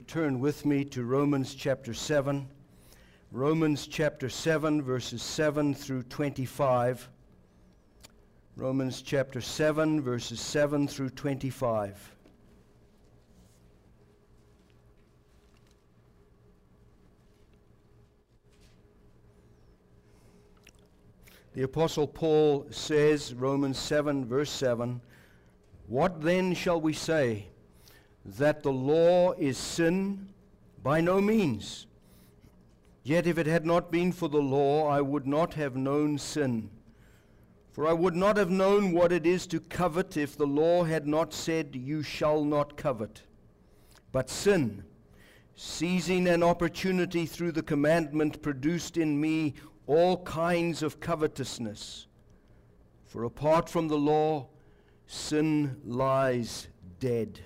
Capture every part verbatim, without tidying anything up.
turn with me to Romans chapter seven. Romans chapter seven, verses seven through twenty-five. Romans chapter seven, verses seven through twenty-five. The Apostle Paul says, Romans seven, verse seven, "What then shall we say? That the law is sin? By no means. Yet if it had not been for the law, I would not have known sin. For I would not have known what it is to covet if the law had not said, 'You shall not covet.' But sin, seizing an opportunity through the commandment, produced in me all kinds of covetousness. For apart from the law, sin lies dead.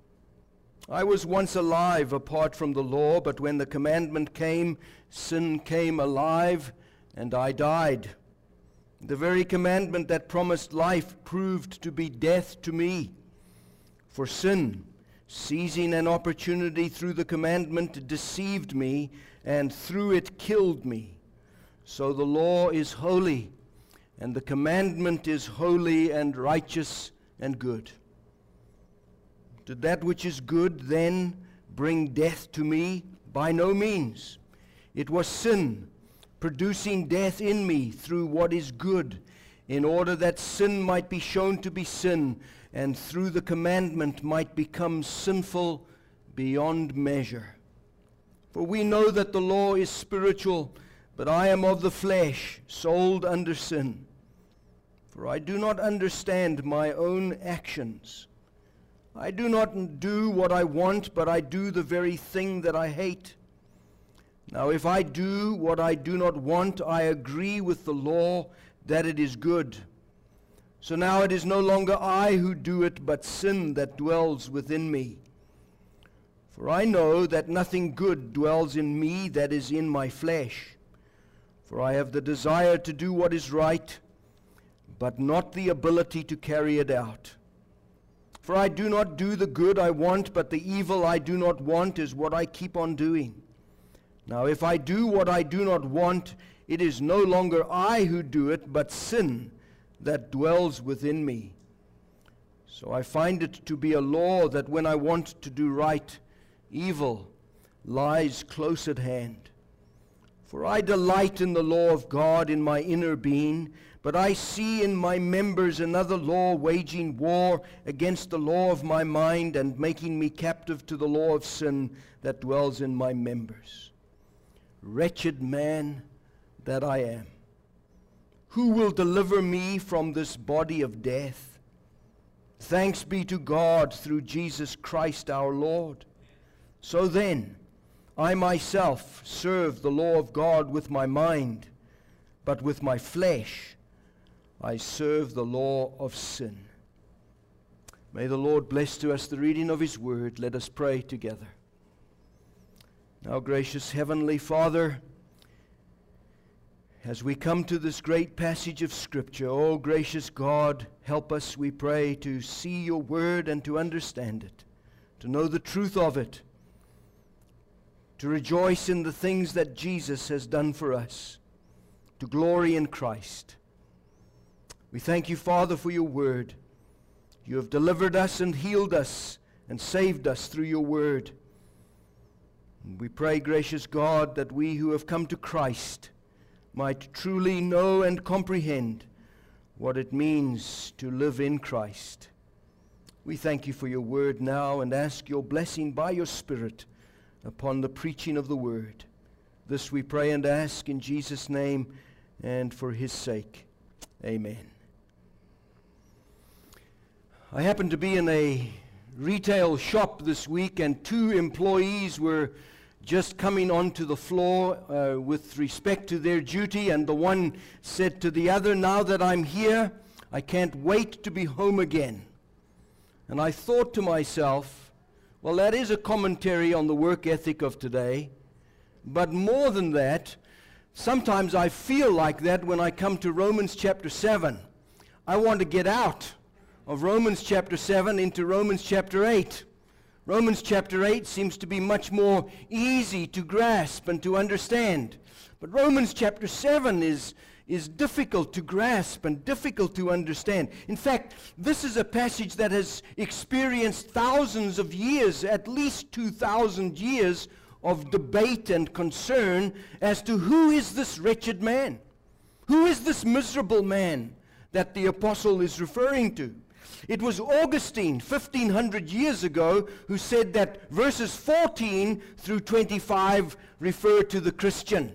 I was once alive apart from the law, but when the commandment came, sin came alive, and I died. The very commandment that promised life proved to be death to me. For sin, seizing an opportunity through the commandment, deceived me, and through it killed me. So the law is holy, and the commandment is holy and righteous and good. Did that which is good then bring death to me? By no means. It was sin, producing death in me through what is good, in order that sin might be shown to be sin, and through the commandment might become sinful beyond measure. For we know that the law is spiritual, but I am of the flesh, sold under sin. For I do not understand my own actions. I do not do what I want, but I do the very thing that I hate. Now if I do what I do not want, I agree with the law that it is good. So now it is no longer I who do it, but sin that dwells within me. For I know that nothing good dwells in me, that is in my flesh. For I have the desire to do what is right, but not the ability to carry it out. For I do not do the good I want, but the evil I do not want is what I keep on doing. Now if I do what I do not want, it is no longer I who do it, but sin that dwells within me. So I find it to be a law that when I want to do right, evil lies close at hand. For I delight in the law of God in my inner being, but I see in my members another law waging war against the law of my mind and making me captive to the law of sin that dwells in my members. Wretched man that I am, who will deliver me from this body of death? Thanks be to God through Jesus Christ our Lord. So then, I myself serve the law of God with my mind, but with my flesh I serve the law of sin. May the Lord bless to us the reading of His word. Let us pray together. Now, gracious Heavenly Father, as we come to this great passage of Scripture, oh gracious God, help us, we pray, to see your word and to understand it, to know the truth of it, to rejoice in the things that Jesus has done for us, to glory in Christ. We thank you, Father, for your word. You have delivered us and healed us and saved us through your word. And we pray, gracious God, that we who have come to Christ might truly know and comprehend what it means to live in Christ. We thank you for your word now and ask your blessing by your Spirit upon the preaching of the word. This we pray and ask in Jesus' name and for his sake. Amen. I happened to be in a retail shop this week, and two employees were just coming onto the floor uh, with respect to their duty, and the one said to the other, "Now that I'm here, I can't wait to be home again." And I thought to myself, well, that is a commentary on the work ethic of today, but more than that, sometimes I feel like that when I come to Romans chapter seven. I want to get out of Romans chapter seven into Romans chapter eight. Romans chapter eight seems to be much more easy to grasp and to understand. But Romans chapter seven is, is difficult to grasp and difficult to understand. In fact, this is a passage that has experienced thousands of years, at least two thousand years, of debate and concern as to who is this wretched man? Who is this miserable man that the apostle is referring to? It was Augustine, fifteen hundred years ago, who said that verses fourteen through twenty-five refer to the Christian.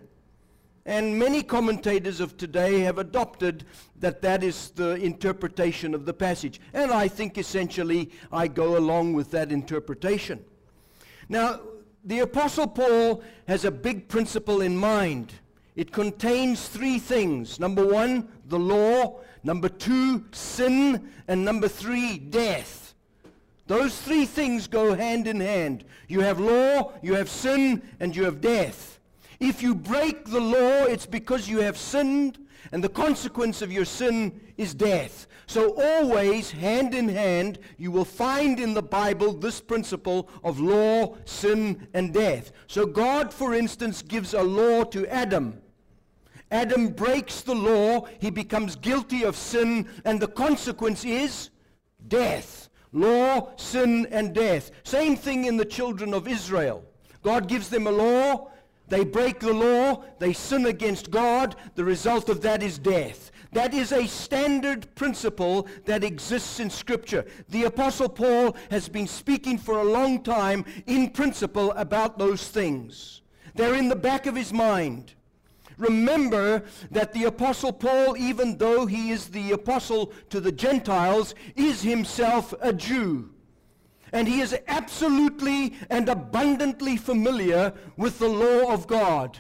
And many commentators of today have adopted that that is the interpretation of the passage. And I think essentially I go along with that interpretation. Now, the Apostle Paul has a big principle in mind. It contains three things. Number one, the law. Number two, sin. And number three, death. Those three things go hand in hand. You have law, you have sin, and you have death. If you break the law, it's because you have sinned, and the consequence of your sin is death. So always, hand in hand, you will find in the Bible this principle of law, sin, and death. So God, for instance, gives a law to Adam. Adam breaks the law, he becomes guilty of sin, and the consequence is death. Law, sin, and death. Same thing in the children of Israel. God gives them a law, they break the law, they sin against God, the result of that is death. That is a standard principle that exists in Scripture. The Apostle Paul has been speaking for a long time in principle about those things. They're in the back of his mind. Remember that the Apostle Paul, even though he is the apostle to the Gentiles, is himself a Jew. And he is absolutely and abundantly familiar with the law of God.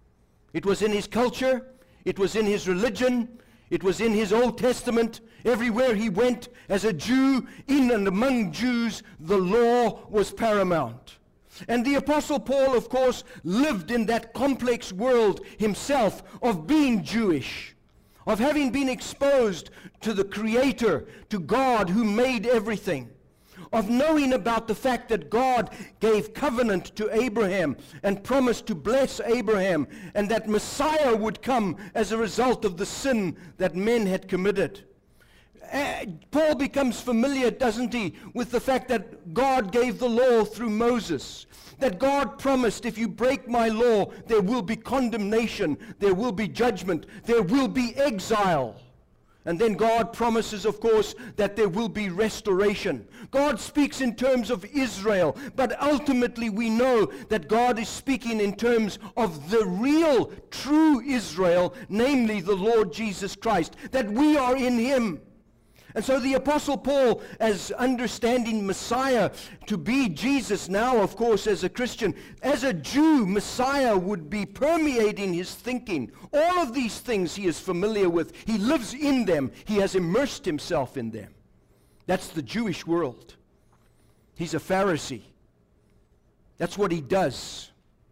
It was in his culture, it was in his religion, it was in his Old Testament. Everywhere he went as a Jew, in and among Jews, the law was paramount. And the Apostle Paul, of course, lived in that complex world himself of being Jewish, of having been exposed to the Creator, to God who made everything, of knowing about the fact that God gave covenant to Abraham and promised to bless Abraham, and that Messiah would come as a result of the sin that men had committed. Uh, Paul becomes familiar, doesn't he, with the fact that God gave the law through Moses. That God promised, if you break my law, there will be condemnation, there will be judgment, there will be exile. And then God promises, of course, that there will be restoration. God speaks in terms of Israel, but ultimately we know that God is speaking in terms of the real, true Israel, namely the Lord Jesus Christ, that we are in him. And so the Apostle Paul, as understanding Messiah to be Jesus now, of course, as a Christian, as a Jew, Messiah would be permeating his thinking. All of these things he is familiar with. He lives in them. He has immersed himself in them. That's the Jewish world. He's a Pharisee. That's what he does.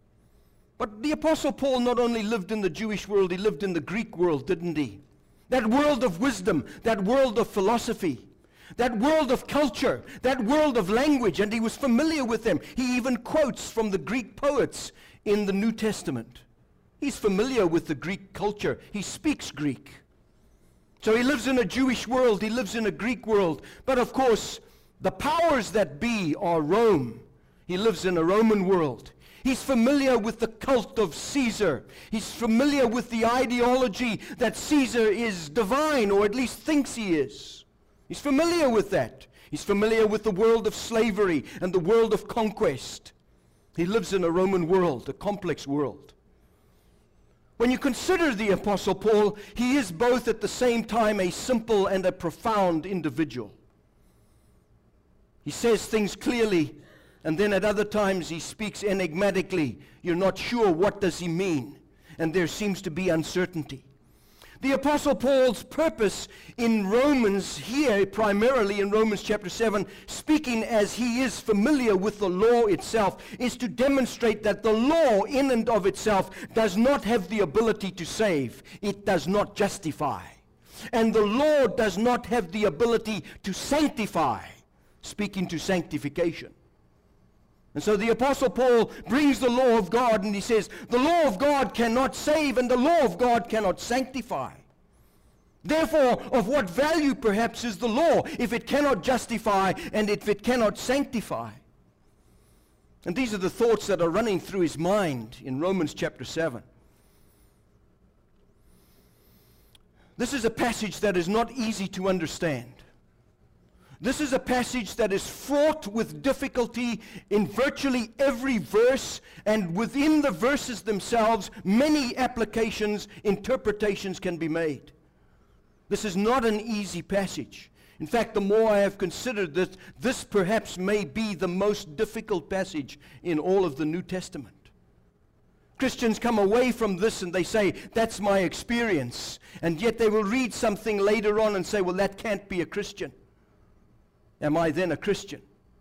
But the Apostle Paul not only lived in the Jewish world, he lived in the Greek world, didn't he? That world of wisdom, that world of philosophy, that world of culture, that world of language, and he was familiar with them. He even quotes from the Greek poets in the New Testament. He's familiar with the Greek culture. He speaks Greek. So he lives in a Jewish world, he lives in a Greek world. But of course, the powers that be are Rome. He lives in a Roman world. He's familiar with the cult of Caesar. He's familiar with the ideology that Caesar is divine, or at least thinks he is. He's familiar with that. He's familiar with the world of slavery and the world of conquest. He lives in a Roman world, a complex world. When you consider the Apostle Paul, he is both at the same time a simple and a profound individual. He says things clearly, and then at other times he speaks enigmatically. You're not sure what does he mean, and there seems to be uncertainty. The Apostle Paul's purpose in Romans here, primarily in Romans chapter seven, speaking as he is familiar with the law itself, is to demonstrate that the law in and of itself does not have the ability to save. It does not justify. And the law does not have the ability to sanctify, speaking to sanctification. And so the Apostle Paul brings the law of God, and he says, the law of God cannot save, and the law of God cannot sanctify. Therefore, of what value perhaps is the law if it cannot justify and if it cannot sanctify? And these are the thoughts that are running through his mind in Romans chapter seven. This is a passage that is not easy to understand. This is a passage that is fraught with difficulty in virtually every verse, and within the verses themselves, many applications, interpretations can be made. This is not an easy passage. In fact, the more I have considered this, this perhaps may be the most difficult passage in all of the New Testament. Christians come away from this and they say, that's my experience. And yet they will read something later on and say, well, that can't be a Christian. Am I then a Christian?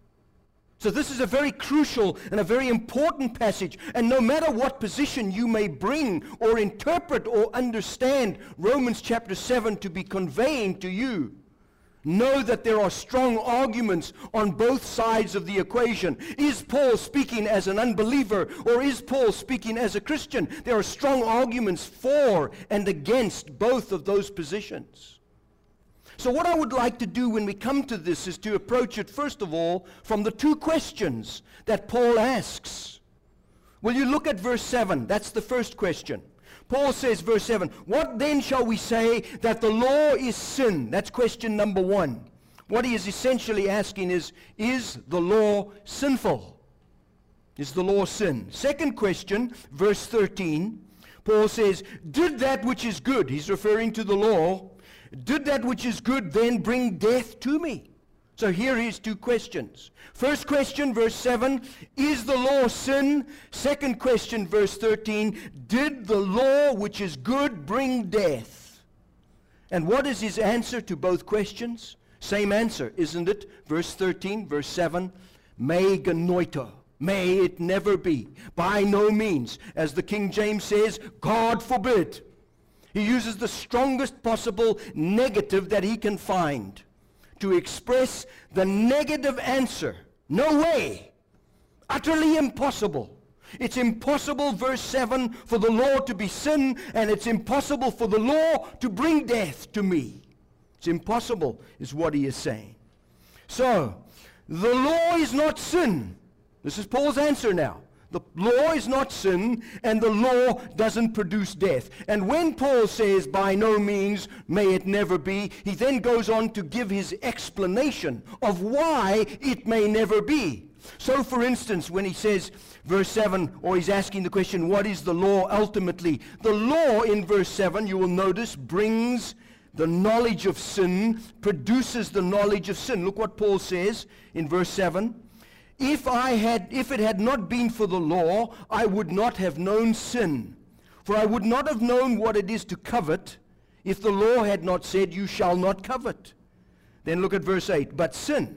So this is a very crucial and a very important passage. And no matter what position you may bring or interpret or understand Romans chapter seven to be conveying to you, know that there are strong arguments on both sides of the equation. Is Paul speaking as an unbeliever, or is Paul speaking as a Christian? There are strong arguments for and against both of those positions. So what I would like to do when we come to this is to approach it, first of all, from the two questions that Paul asks. Will you look at verse seven? That's the first question. Paul says, verse seven, what then shall we say that the law is sin? That's question number one. What he is essentially asking is, is the law sinful? Is the law sin? Second question, verse thirteen, Paul says, did that which is good, he's referring to the law, did that which is good then bring death to me? So here is two questions. First question, verse seven, is the law sin? Second question, verse thirteen, did the law which is good bring death? And what is his answer to both questions? Same answer, isn't it? Verse thirteen, verse seven, me genoito. May it never be. By no means. As the King James says, God forbid. He uses the strongest possible negative that he can find to express the negative answer. No way. Utterly impossible. It's impossible, verse seven, for the law to be sin, and it's impossible for the law to bring death to me. It's impossible, is what he is saying. So, the law is not sin. This is Paul's answer now. The law is not sin, and the law doesn't produce death. And when Paul says, by no means, may it never be, he then goes on to give his explanation of why it may never be. So, for instance, when he says, verse seven, or he's asking the question, what is the law ultimately? The law in verse seven, you will notice, brings the knowledge of sin, produces the knowledge of sin. Look what Paul says in verse seven. If I had, if it had not been for the law, I would not have known sin. For I would not have known what it is to covet if the law had not said, you shall not covet. Then look at verse eight. But sin,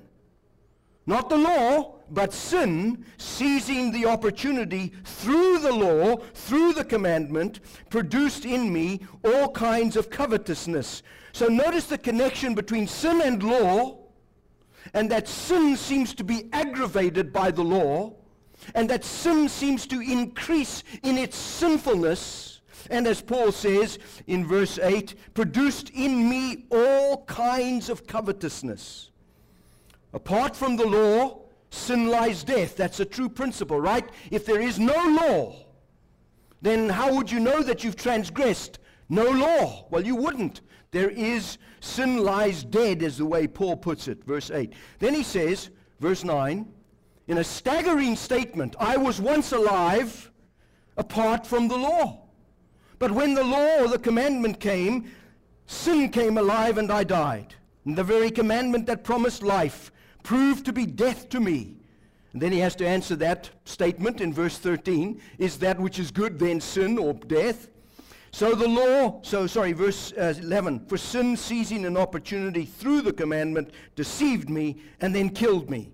not the law, but sin, seizing the opportunity through the law, through the commandment, produced in me all kinds of covetousness. So notice the connection between sin and law, and that sin seems to be aggravated by the law, and that sin seems to increase in its sinfulness, and as Paul says in verse eight, produced in me all kinds of covetousness. Apart from the law, sin lies death. That's a true principle, right? If there is no law, then how would you know that you've transgressed? No law. Well, you wouldn't. There is, sin lies dead, is the way Paul puts it, verse eight. Then he says, verse nine, in a staggering statement, I was once alive apart from the law. But when the law or the commandment came, sin came alive and I died. And the very commandment that promised life proved to be death to me. And then he has to answer that statement in verse thirteen. Is that which is good then sin or death? So the law, so sorry, verse uh, eleven, for sin seizing an opportunity through the commandment deceived me and then killed me.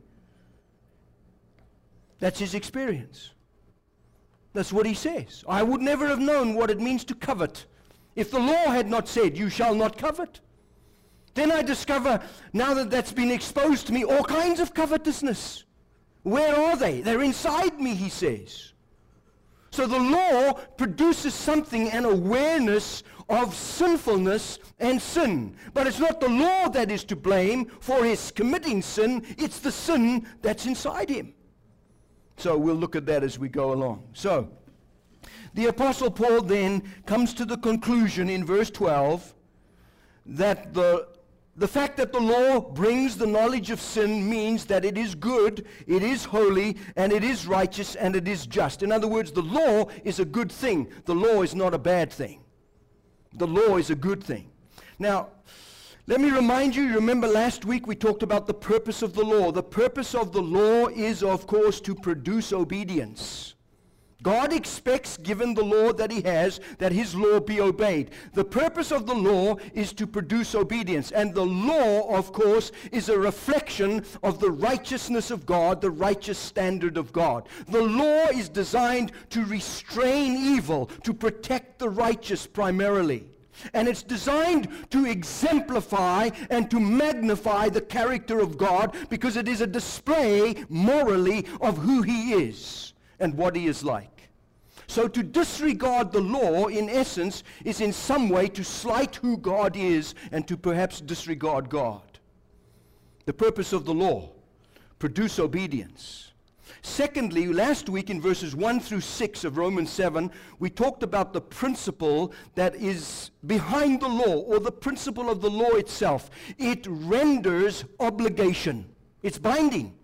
That's his experience. That's what he says. I would never have known what it means to covet if the law had not said, you shall not covet. Then I discover, now that that's been exposed to me, all kinds of covetousness. Where are they? They're inside me, he says. So the law produces something, an awareness of sinfulness and sin. But it's not the law that is to blame for his committing sin. It's the sin that's inside him. So we'll look at that as we go along. So the Apostle Paul then comes to the conclusion in verse twelve that the The fact that the law brings the knowledge of sin means that it is good, it is holy, and it is righteous, and it is just. In other words, the law is a good thing. The law is not a bad thing. The law is a good thing. Now, let me remind you, remember last week we talked about the purpose of the law. The purpose of the law is, of course, to produce obedience. God expects, given the law that he has, that his law be obeyed. The purpose of the law is to produce obedience. And the law, of course, is a reflection of the righteousness of God, the righteous standard of God. The law is designed to restrain evil, to protect the righteous primarily. And it's designed to exemplify and to magnify the character of God, because it is a display morally of who he is and what he is like. So to disregard the law, in essence, is in some way to slight who God is and to perhaps disregard God. The purpose of the law, produce obedience. Secondly, last week in verses one through six of Romans seven, we talked about the principle that is behind the law, or the principle of the law itself. It renders obligation. It's binding.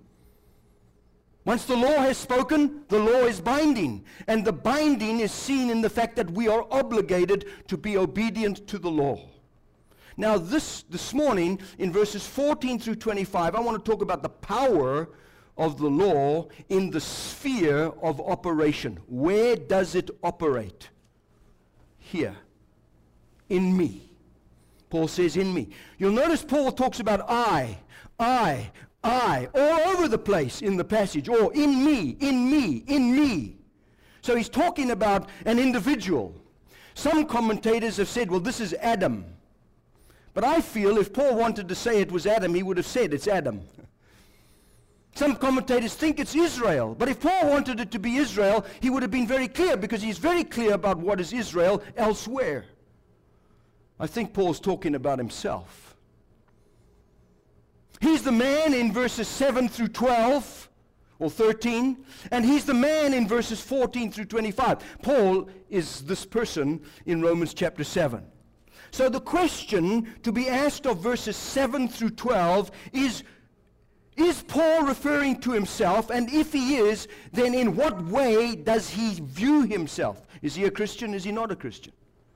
Once the law has spoken, the law is binding. And the binding is seen in the fact that we are obligated to be obedient to the law. Now this, this morning, in verses fourteen through twenty-five, I want to talk about the power of the law in the sphere of operation. Where does it operate? Here. In me. Paul says in me. You'll notice Paul talks about I, I, I, all over the place in the passage, or in me, in me, in me. So he's talking about an individual. Some commentators have said, well, this is Adam. But I feel if Paul wanted to say it was Adam, he would have said it's Adam. Some commentators think it's Israel. But if Paul wanted it to be Israel, he would have been very clear, because he's very clear about what is Israel elsewhere. I think Paul's talking about himself. He's the man in verses seven through twelve, or thirteen, and he's the man in verses fourteen through twenty-five. Paul is this person in Romans chapter seven. So the question to be asked of verses seven through twelve is, is Paul referring to himself? And if he is, then in what way does he view himself? Is he a Christian? Is he not a Christian?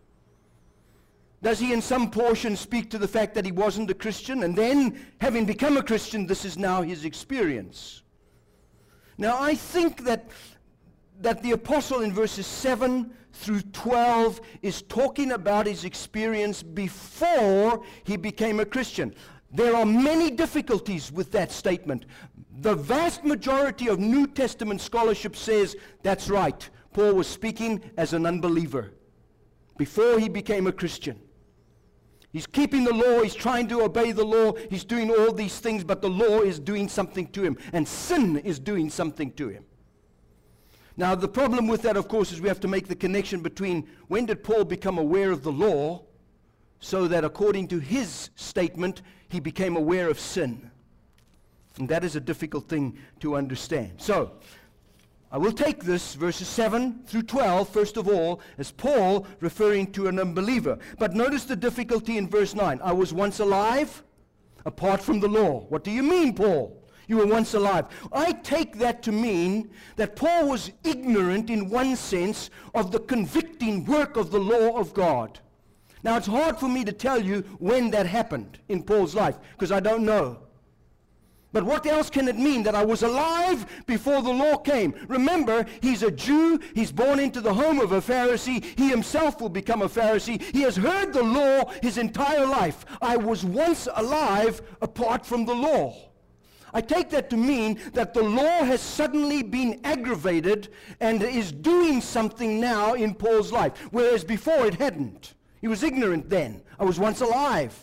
Does he in some portion speak to the fact that he wasn't a Christian, and then, having become a Christian, this is now his experience? Now, I think that, that the apostle in verses seven through twelve is talking about his experience before he became a Christian. There are many difficulties with that statement. The vast majority of New Testament scholarship says that's right. Paul was speaking as an unbeliever before he became a Christian. He's keeping the law, he's trying to obey the law, he's doing all these things, but the law is doing something to him, and sin is doing something to him. Now, the problem with that, of course, is we have to make the connection between when did Paul become aware of the law, so that according to his statement, he became aware of sin. And that is a difficult thing to understand. So, I will take this, verses seven through twelve, first of all, as Paul referring to an unbeliever. But notice the difficulty in verse nine. I was once alive, apart from the law. What do you mean, Paul? You were once alive. I take that to mean that Paul was ignorant, in one sense, of the convicting work of the law of God. Now, it's hard for me to tell you when that happened in Paul's life, because I don't know. But what else can it mean that I was alive before the law came? Remember, he's a Jew. He's born into the home of a Pharisee. He himself will become a Pharisee. He has heard the law his entire life. I was once alive apart from the law. I take that to mean that the law has suddenly been aggravated and is doing something now in Paul's life, whereas before it hadn't. He was ignorant then. I was once alive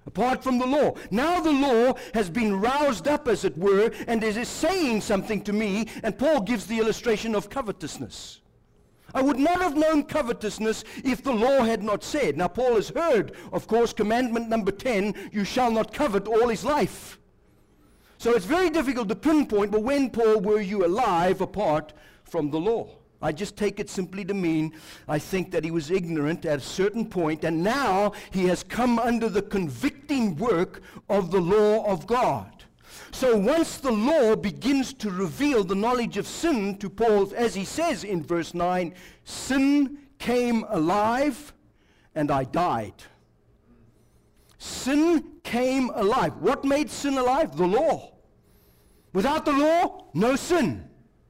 apart from the law. Now the law has been roused up, as it were, and is saying something to me, and Paul gives the illustration of covetousness. I would not have known covetousness if the law had not said. Now Paul has heard, of course, commandment number ten, you shall not covet, all his life. So it's very difficult to pinpoint, but when, Paul, were you alive apart from the law? I just take it simply to mean, I think that he was ignorant at a certain point, and now he has come under the convicting work of the law of God. So once the law begins to reveal the knowledge of sin to Paul, as he says in verse nine, sin came alive and I died. Sin came alive. What made sin alive? The law. Without the law, no sin.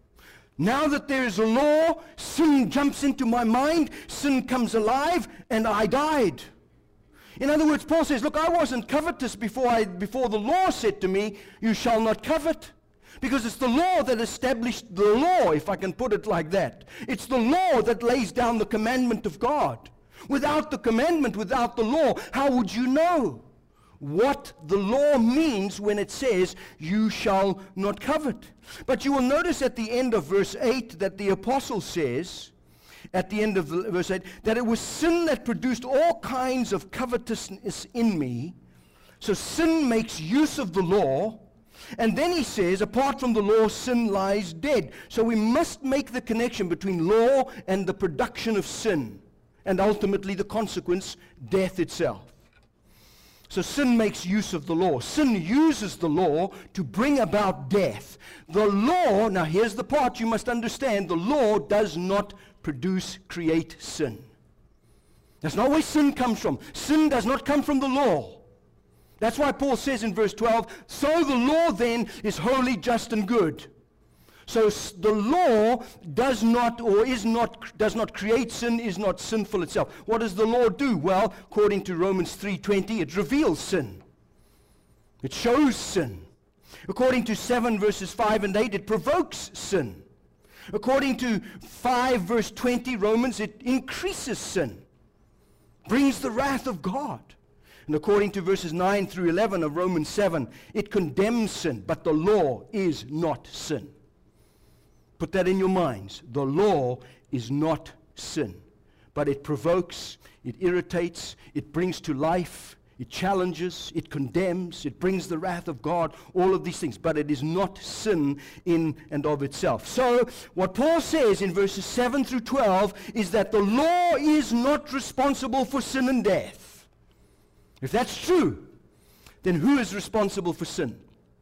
Now that there is a law, sin jumps into my mind, sin comes alive, and I died. In other words, Paul says, look, I wasn't covetous before, I, before the law said to me, you shall not covet. Because it's the law that established the law, if I can put it like that. It's the law that lays down the commandment of God. Without the commandment, without the law, how would you know what the law means when it says, you shall not covet? But you will notice at the end of verse eight that the apostle says, at the end of the, verse eight, that it was sin that produced all kinds of covetousness in me. So sin makes use of the law. And then he says, apart from the law, sin lies dead. So we must make the connection between law and the production of sin, and ultimately the consequence, death itself. So sin makes use of the law. Sin uses the law to bring about death. The law, now here's the part you must understand, the law does not produce, create sin. That's not where sin comes from. Sin does not come from the law. That's why Paul says in verse twelve, so the law then is holy, just, and good. So the law does not, or is not, does not create sin, is not sinful itself. What does the law do? Well, according to Romans three twenty, it reveals sin. It shows sin. According to seven verses five and eight, it provokes sin. According to five verse twenty, Romans, it increases sin, brings the wrath of God. And according to verses nine through eleven of Romans seven, it condemns sin, but the law is not sin. Put that in your minds. The law is not sin, but it provokes, it irritates, it brings to life, it challenges, it condemns, it brings the wrath of God, all of these things, but it is not sin in and of itself. So what Paul says in verses seven through twelve is that the law is not responsible for sin and death. If that's true, then who is responsible for sin?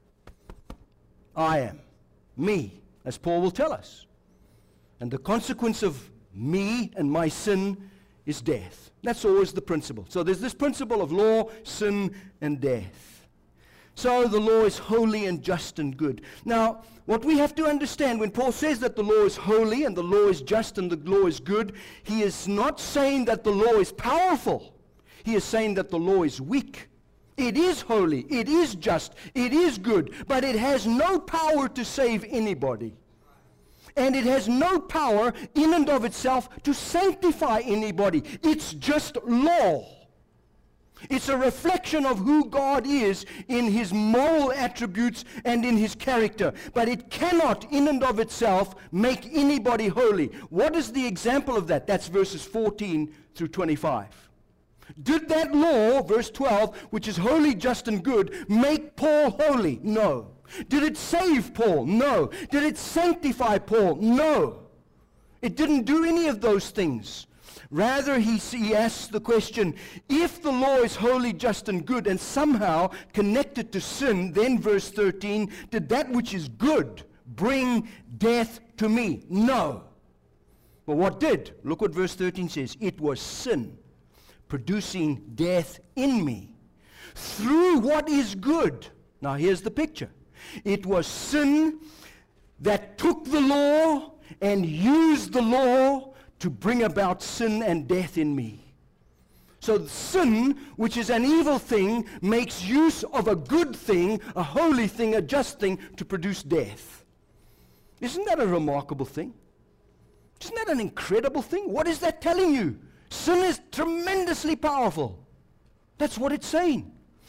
I am. Me, as Paul will tell us. And the consequence of me and my sin is death. That's always the principle. So there's this principle of law, sin, and death. So the law is holy and just and good. Now, what we have to understand when Paul says that the law is holy and the law is just and the law is good, he is not saying that the law is powerful. He is saying that the law is weak. It is holy, it is just, it is good, but it has no power to save anybody. And it has no power in and of itself to sanctify anybody. It's just law. It's a reflection of who God is in his moral attributes and in his character. But it cannot in and of itself make anybody holy. What is the example of that? That's verses fourteen through twenty-five. Did that law, verse twelve, which is holy, just, and good, make Paul holy? No. Did it save Paul? No. Did it sanctify Paul? No. It didn't do any of those things. Rather, he, he asks the question, if the law is holy, just, and good, and somehow connected to sin, then verse thirteen, did that which is good bring death to me? No. But what did? Look what verse thirteen says. It was sin producing death in me through what is good. Now here's the picture. It was sin that took the law and used the law to bring about sin and death in me. So sin, which is an evil thing, makes use of a good thing, a holy thing, a just thing, to produce death. Isn't that a remarkable thing? Isn't that an incredible thing? What is that telling you? Sin is tremendously powerful. That's what it's saying.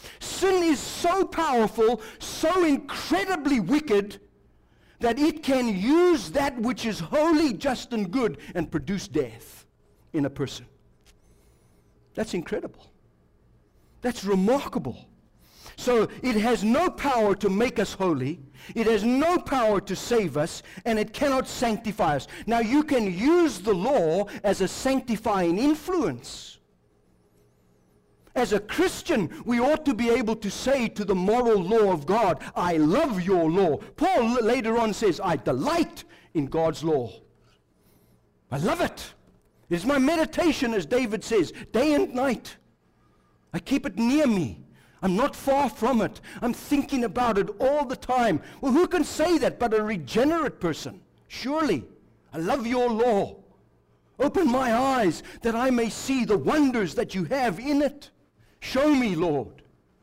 Sin is so powerful, so incredibly wicked, that it can use that which is holy, just, and good and produce death in a person. That's incredible. That's remarkable. So it has no power to make us holy. It has no power to save us, and it cannot sanctify us. Now you can use the law as a sanctifying influence. As a Christian, we ought to be able to say to the moral law of God, I love your law. Paul later on says, I delight in God's law. I love it. It's my meditation, as David says, day and night. I keep it near me. I'm not far from it. I'm thinking about it all the time. Well, who can say that but a regenerate person? Surely. I love your law. Open my eyes that I may see the wonders that you have in it. Show me, Lord.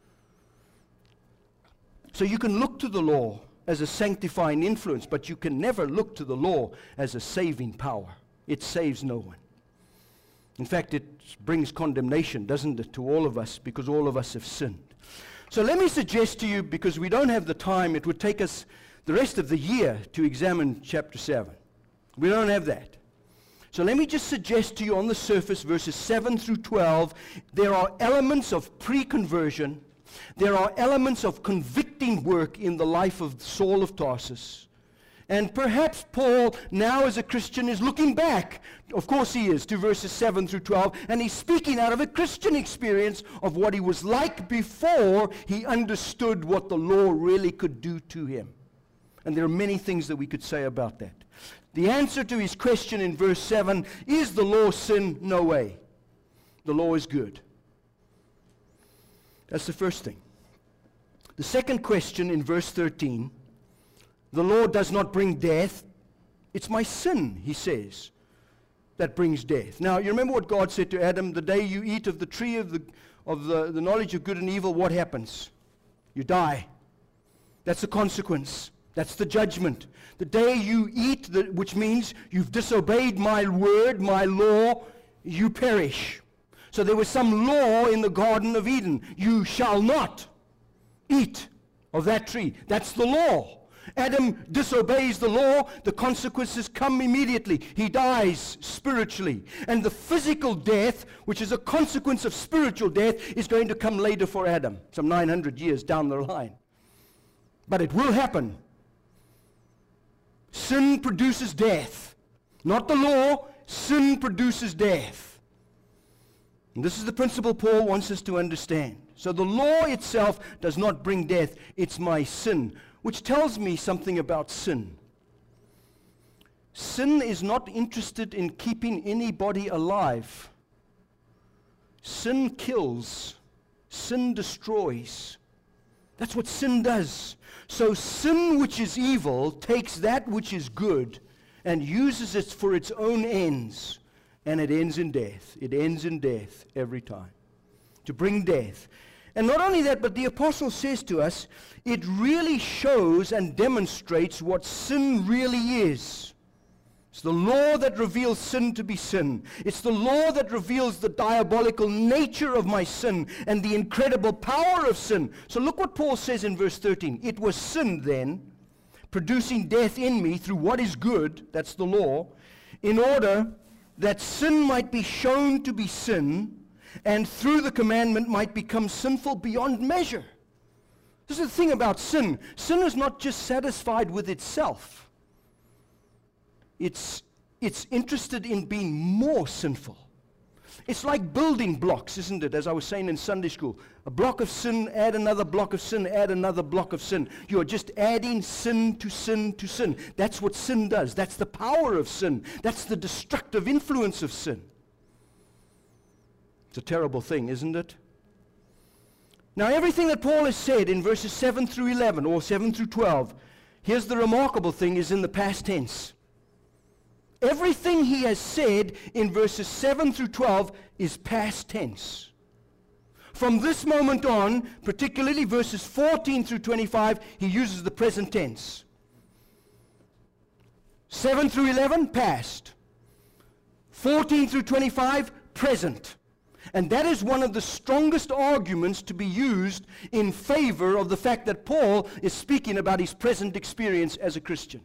So you can look to the law as a sanctifying influence, but you can never look to the law as a saving power. It saves no one. In fact, it brings condemnation, doesn't it, to all of us, because all of us have sinned. So let me suggest to you, because we don't have the time, it would take us the rest of the year to examine chapter seven. We don't have that. So let me just suggest to you on the surface, verses seven through twelve, there are elements of pre-conversion. There are elements of convicting work in the life of Saul of Tarsus. And perhaps Paul, now as a Christian, is looking back, of course he is, to verses seven through twelve, and he's speaking out of a Christian experience of what he was like before he understood what the law really could do to him. And there are many things that we could say about that. The answer to his question in verse seven, is the law sin? No way. The law is good. That's the first thing. The second question in verse thirteen, the law does not bring death. It's my sin, he says, that brings death. Now, you remember what God said to Adam, the day you eat of the tree of the, of the, the knowledge of good and evil, what happens? You die. That's the consequence. That's the judgment. The day you eat, the, which means you've disobeyed my word, my law, you perish. So there was some law in the Garden of Eden. You shall not eat of that tree. That's the law. Adam disobeys the law, the consequences come immediately. He dies spiritually. And the physical death, which is a consequence of spiritual death, is going to come later for Adam, some nine hundred years down the line. But it will happen. Sin produces death. Not the law, sin produces death. And this is the principle Paul wants us to understand. So the law itself does not bring death, it's my sin. Which tells me something about sin. Sin is not interested in keeping anybody alive. Sin kills. Sin destroys. That's what sin does. So sin, which is evil, takes that which is good and uses it for its own ends. And it ends in death. It ends in death every time. To bring death. And not only that, but the apostle says to us, it really shows and demonstrates what sin really is. It's the law that reveals sin to be sin. It's the law that reveals the diabolical nature of my sin and the incredible power of sin. So look what Paul says in verse thirteen. It was sin then, producing death in me through what is good, that's the law, in order that sin might be shown to be sin, and through the commandment might become sinful beyond measure. This is the thing about sin. Sin is not just satisfied with itself. It's, it's interested in being more sinful. It's like building blocks, isn't it? As I was saying in Sunday school. A block of sin, add another block of sin, add another block of sin. You are just adding sin to sin to sin. That's what sin does. That's the power of sin. That's the destructive influence of sin. It's a terrible thing, isn't it? Now, everything that Paul has said in verses seven through eleven, or seven through twelve, here's the remarkable thing, is in the past tense. Everything he has said in verses seven through twelve is past tense. From this moment on, particularly verses fourteen through twenty-five, he uses the present tense. seven through eleven, past. fourteen through twenty-five, present. And that is one of the strongest arguments to be used in favor of the fact that Paul is speaking about his present experience as a Christian.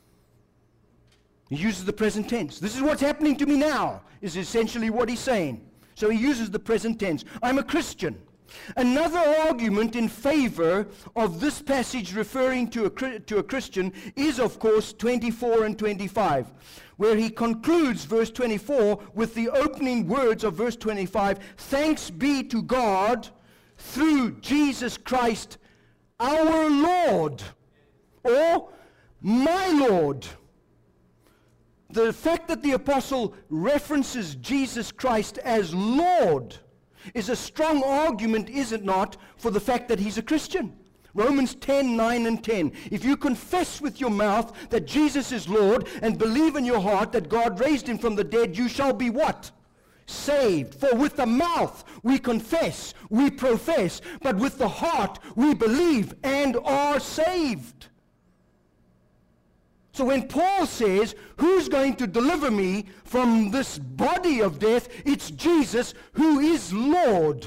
He uses the present tense. This is what's happening to me now, is essentially what he's saying. So he uses the present tense. I'm a Christian. Another argument in favor of this passage referring to a, to a Christian is, of course, twenty-four and twenty-five, where he concludes verse twenty-four with the opening words of verse twenty-five, "Thanks be to God through Jesus Christ our Lord," or "my Lord." The fact that the apostle references Jesus Christ as Lord is a strong argument, is it not, for the fact that he's a Christian. Romans ten, nine and ten. If you confess with your mouth that Jesus is Lord and believe in your heart that God raised him from the dead, you shall be what? Saved. For with the mouth we confess, we profess, but with the heart we believe and are saved. So when Paul says, who's going to deliver me from this body of death, it's Jesus who is Lord.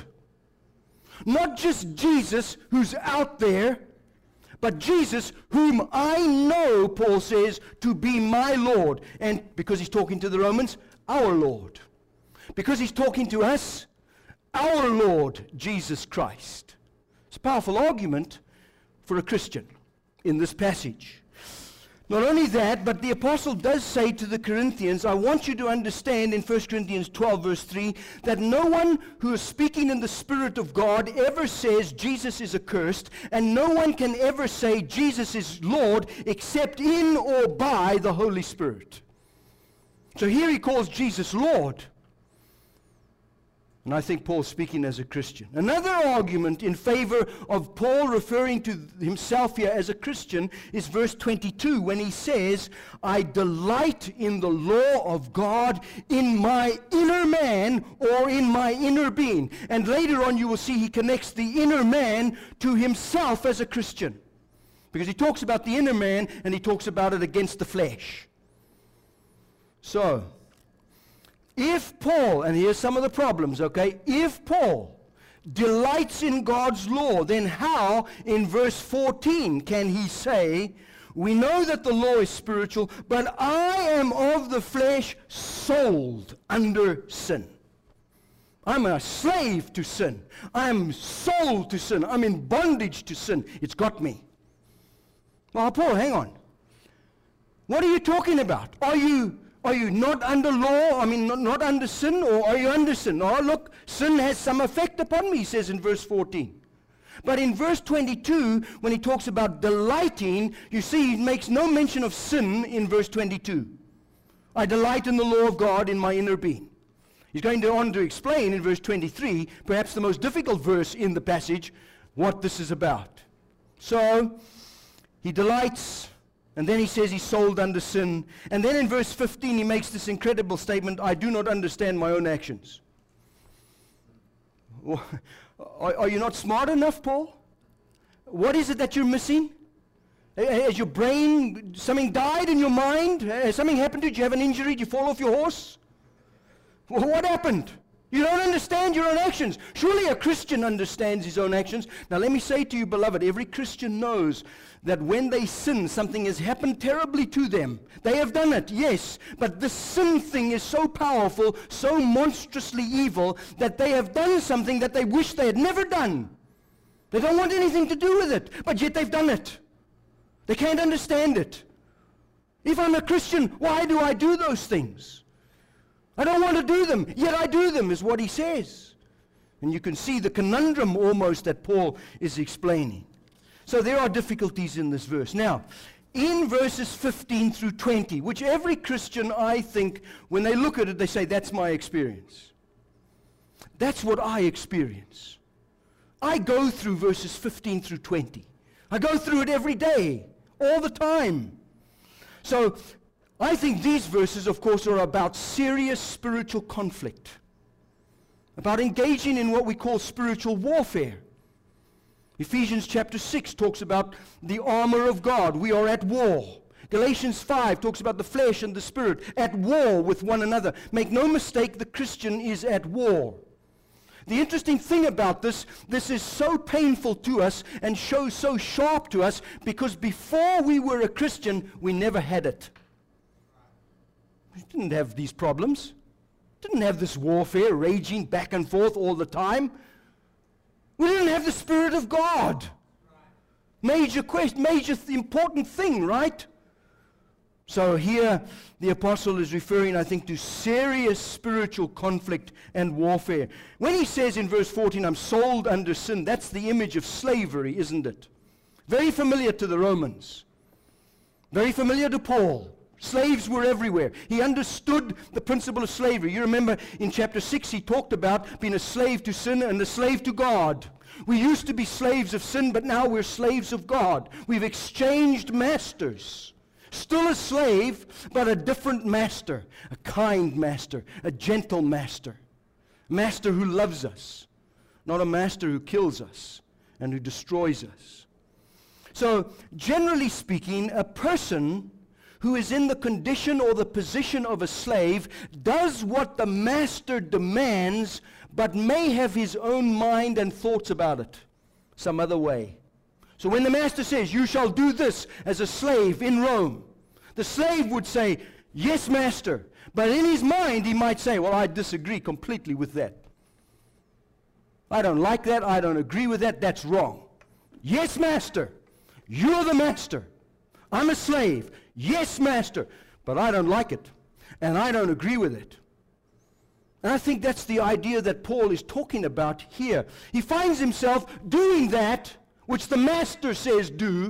Not just Jesus who's out there, but Jesus whom I know, Paul says, to be my Lord. And because he's talking to the Romans, our Lord. Because he's talking to us, our Lord Jesus Christ. It's a powerful argument for a Christian in this passage. Not only that, but the apostle does say to the Corinthians, I want you to understand in First Corinthians twelve verse three, that no one who is speaking in the Spirit of God ever says Jesus is accursed, and no one can ever say Jesus is Lord except in or by the Holy Spirit. So here he calls Jesus Lord. And I think Paul's speaking as a Christian. Another argument in favor of Paul referring to himself here as a Christian is verse twenty-two, when he says, I delight in the law of God in my inner man, or in my inner being. And later on you will see he connects the inner man to himself as a Christian. Because he talks about the inner man and he talks about it against the flesh. So, if Paul, and here's some of the problems, okay? If Paul delights in God's law, then how, in verse fourteen, can he say, we know that the law is spiritual, but I am of the flesh, sold under sin. I'm a slave to sin. I'm sold to sin. I'm in bondage to sin. It's got me. Well, Paul, hang on. What are you talking about? Are you... Are you not under law? I mean, not, not under sin, or are you under sin? Oh, look, sin has some effect upon me, he says in verse fourteen. But in verse twenty-two, when he talks about delighting, you see he makes no mention of sin in verse twenty-two. I delight in the law of God in my inner being. He's going to on to explain in verse twenty-three, perhaps the most difficult verse in the passage, what this is about. So, he delights. And then he says he's sold under sin. And then in verse fifteen he makes this incredible statement, I do not understand my own actions. Are, are you not smart enough, Paul? What is it that you're missing? Has your brain, something died in your mind? Has something happened to you? Did you have an injury? Did you fall off your horse? Well, what happened? You don't understand your own actions. Surely a Christian understands his own actions. Now let me say to you, beloved, every Christian knows that when they sin, something has happened terribly to them. They have done it, yes, but the sin thing is so powerful, so monstrously evil, that they have done something that they wish they had never done. They don't want anything to do with it, but yet they've done it. They can't understand it. If I'm a Christian, why do I do those things? I don't want to do them, yet I do them, is what he says. And you can see the conundrum almost that Paul is explaining. So there are difficulties in this verse. Now, in verses fifteen through twenty, which every Christian, I think, when they look at it, they say, that's my experience. That's what I experience. I go through verses fifteen through twenty. I go through it every day, all the time. So, I think these verses, of course, are about serious spiritual conflict, about engaging in what we call spiritual warfare. Ephesians chapter six talks about the armor of God. We are at war. Galatians five talks about the flesh and the spirit at war with one another. Make no mistake, the Christian is at war. The interesting thing about this, this is so painful to us and shows so sharp to us because before we were a Christian, we never had it. We didn't have these problems. Didn't have this warfare raging back and forth all the time. We didn't have the Spirit of God. Major question, major th- important thing, right? So here the apostle is referring, I think, to serious spiritual conflict and warfare. When he says in verse fourteen, I'm sold under sin, that's the image of slavery, isn't it? Very familiar to the Romans. Very familiar to Paul. Slaves were everywhere. He understood the principle of slavery. You remember in chapter six he talked about being a slave to sin and a slave to God. We used to be slaves of sin, but now we're slaves of God. We've exchanged masters. Still a slave, but a different master. A kind master, a gentle master. A master who loves us, not a master who kills us and who destroys us. So, generally speaking, a person who is in the condition or the position of a slave does what the master demands, but may have his own mind and thoughts about it some other way. So when the master says, you shall do this as a slave in Rome, the slave would say, yes, master. But in his mind, he might say, well, I disagree completely with that. I don't like that. I don't agree with that. That's wrong. Yes, master. You're the master. I'm a slave. Yes, master. But I don't like it. And I don't agree with it. And I think that's the idea that Paul is talking about here. He finds himself doing that which the master says do.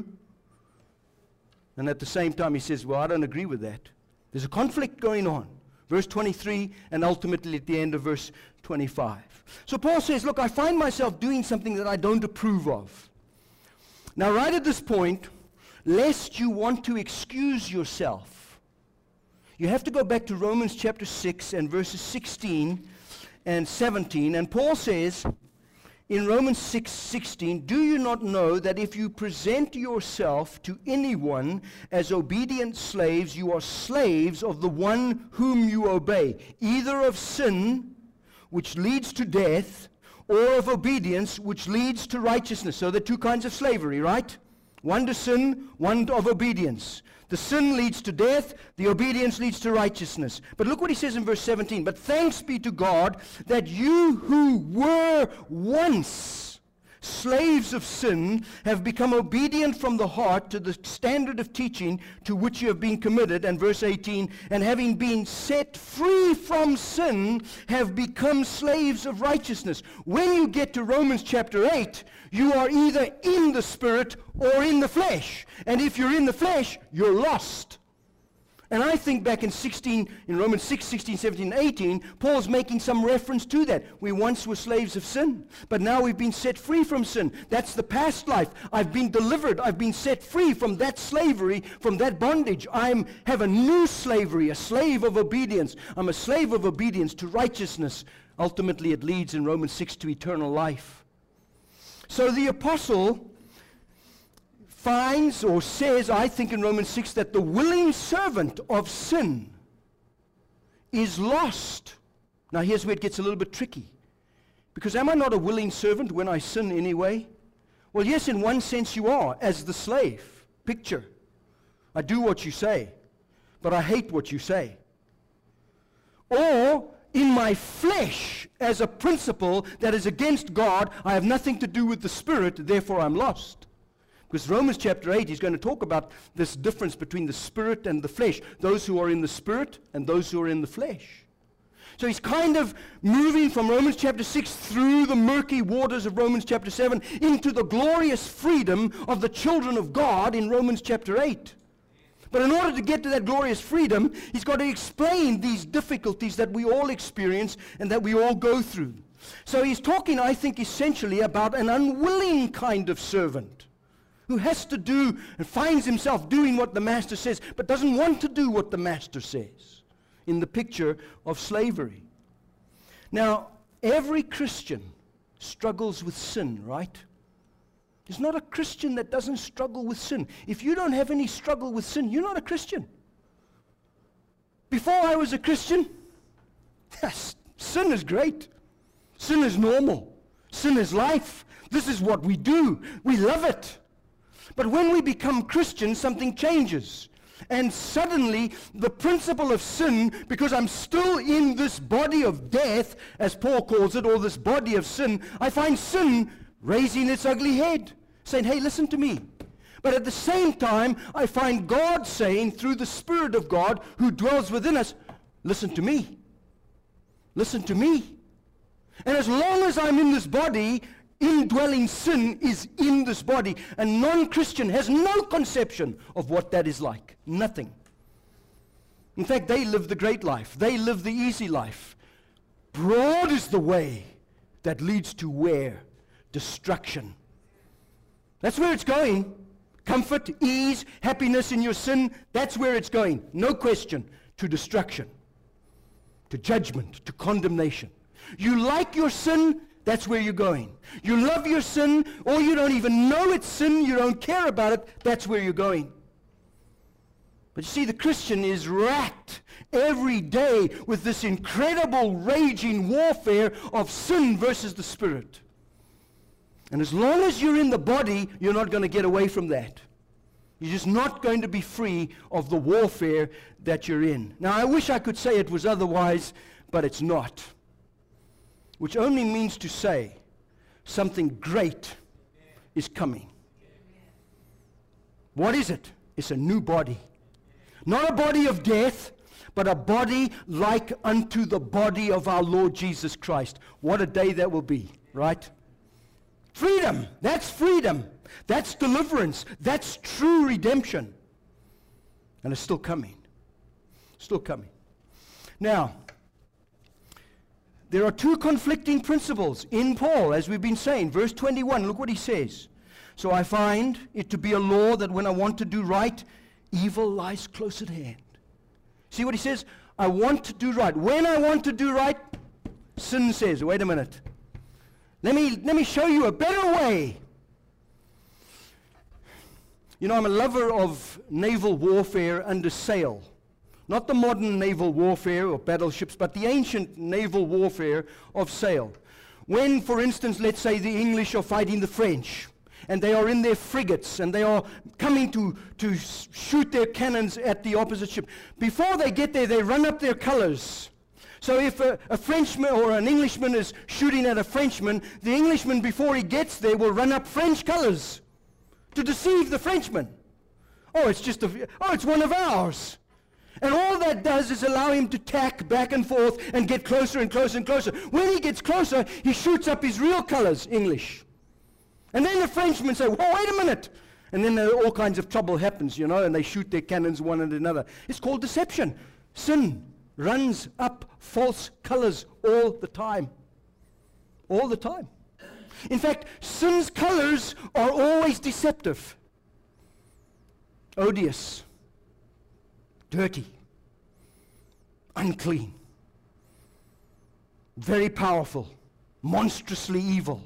And at the same time he says, well, I don't agree with that. There's a conflict going on. Verse twenty-three and ultimately at the end of verse twenty-five. So Paul says, look, I find myself doing something that I don't approve of. Now right at this point, lest you want to excuse yourself, you have to go back to Romans chapter six and verses sixteen and seventeen. And Paul says in Romans six sixteen, do you not know that if you present yourself to anyone as obedient slaves, you are slaves of the one whom you obey, either of sin, which leads to death, or of obedience, which leads to righteousness. So there are two kinds of slavery, right? One to sin, one of obedience. The sin leads to death, the obedience leads to righteousness. But look what he says in verse seventeen. But thanks be to God that you who were once slaves of sin have become obedient from the heart to the standard of teaching to which you have been committed. And verse eighteen, and having been set free from sin, have become slaves of righteousness. When you get to Romans chapter eight, you are either in the Spirit or in the flesh. And if you're in the flesh, you're lost. And I think back in sixteen, in Romans six, sixteen, seventeen, eighteen, Paul's making some reference to that. We once were slaves of sin, but now we've been set free from sin. That's the past life. I've been delivered. I've been set free from that slavery, from that bondage. I have a new slavery, a slave of obedience. I'm a slave of obedience to righteousness. Ultimately, it leads in Romans six to eternal life. So the apostle finds or says, I think in Romans six, that the willing servant of sin is lost. Now here's where it gets a little bit tricky. Because am I not a willing servant when I sin anyway? Well, yes, in one sense you are, as the slave. Picture. I do what you say, but I hate what you say. Or in my flesh, as a principle that is against God, I have nothing to do with the Spirit, therefore I'm lost. Because Romans chapter eight, he's going to talk about this difference between the Spirit and the flesh. Those who are in the Spirit and those who are in the flesh. So he's kind of moving from Romans chapter six through the murky waters of Romans chapter seven into the glorious freedom of the children of God in Romans chapter eight. But in order to get to that glorious freedom, he's got to explain these difficulties that we all experience and that we all go through. So he's talking, I think, essentially about an unwilling kind of servant who has to do and finds himself doing what the master says, but doesn't want to do what the master says, in the picture of slavery. Now, every Christian struggles with sin, right? There's not a Christian that doesn't struggle with sin. If you don't have any struggle with sin, you're not a Christian. Before I was a Christian, yes, sin is great. Sin is normal. Sin is life. This is what we do. We love it. But when we become Christians, something changes. And suddenly, the principle of sin, because I'm still in this body of death, as Paul calls it, or this body of sin, I find sin raising its ugly head, saying, hey, listen to me. But at the same time, I find God saying, through the Spirit of God who dwells within us, listen to me. Listen to me. And as long as I'm in this body, indwelling sin is in this body. A non-Christian has no conception of what that is like. Nothing. In fact, they live the great life. They live the easy life. Broad is the way that leads to where? Destruction. That's where it's going. Comfort, ease, happiness in your sin, that's where it's going. No question. To destruction. To judgment. To condemnation. You like your sin, that's where you're going. You love your sin, or you don't even know it's sin, you don't care about it, that's where you're going. But you see, the Christian is racked every day with this incredible raging warfare of sin versus the Spirit. And as long as you're in the body, you're not going to get away from that. You're just not going to be free of the warfare that you're in. Now, I wish I could say it was otherwise, but it's not. Which only means to say something great is coming. What is it? It's a new body. Not a body of death, but a body like unto the body of our Lord Jesus Christ. What a day that will be, right? Freedom. That's freedom. That's deliverance. That's true redemption. And it's still coming. Still coming. Now, there are two conflicting principles in Paul, as we've been saying. Verse twenty-one, look what he says. So I find it to be a law that when I want to do right, evil lies close at hand. See what he says? I want to do right. When I want to do right, sin says, wait a minute. Let me, let me show you a better way. You know, I'm a lover of naval warfare under sail. Not the modern naval warfare or battleships, but the ancient naval warfare of sail. When, for instance, let's say the English are fighting the French, and they are in their frigates, and they are coming to, to shoot their cannons at the opposite ship. Before they get there, they run up their colors. So if a, a Frenchman or an Englishman is shooting at a Frenchman, the Englishman, before he gets there, will run up French colors to deceive the Frenchman. Oh, it's just a, oh, it's one of ours. And all that does is allow him to tack back and forth and get closer and closer and closer. When he gets closer, he shoots up his real colors, English. And then the Frenchmen say, whoa, wait a minute. And then uh, all kinds of trouble happens, you know, and they shoot their cannons one at another. It's called deception. Sin runs up false colors all the time. All the time. In fact, sin's colors are always deceptive. Odious. Dirty, unclean, very powerful, monstrously evil.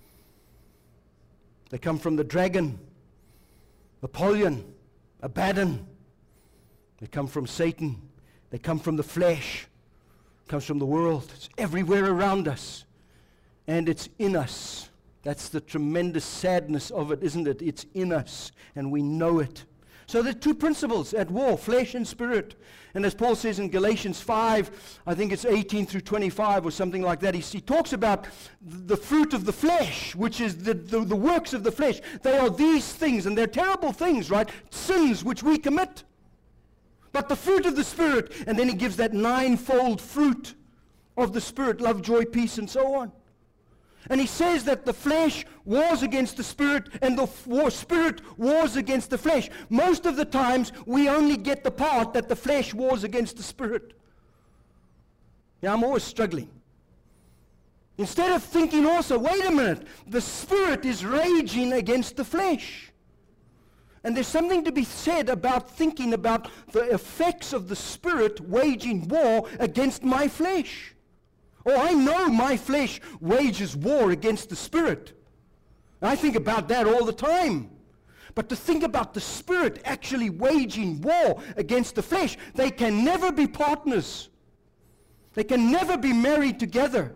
They come from the dragon, Apollyon, Abaddon. They come from Satan. They come from the flesh. It comes from the world. It's everywhere around us. And it's in us. That's the tremendous sadness of it, isn't it? It's in us, and we know it. So there are two principles at war, flesh and spirit. And as Paul says in Galatians five, I think it's eighteen through twenty-five or something like that, he, he talks about the fruit of the flesh, which is the, the, the works of the flesh. They are these things, and they're terrible things, right? Sins which we commit. But the fruit of the Spirit, and then he gives that ninefold fruit of the Spirit, love, joy, peace, and so on. And he says that the flesh wars against the Spirit, and the war, Spirit wars against the flesh. Most of the times, we only get the part that the flesh wars against the Spirit. Yeah, I'm always struggling. Instead of thinking also, wait a minute, the Spirit is raging against the flesh. And there's something to be said about thinking about the effects of the Spirit waging war against my flesh. Oh, I know my flesh wages war against the Spirit. I think about that all the time. But to think about the Spirit actually waging war against the flesh, they can never be partners. They can never be married together.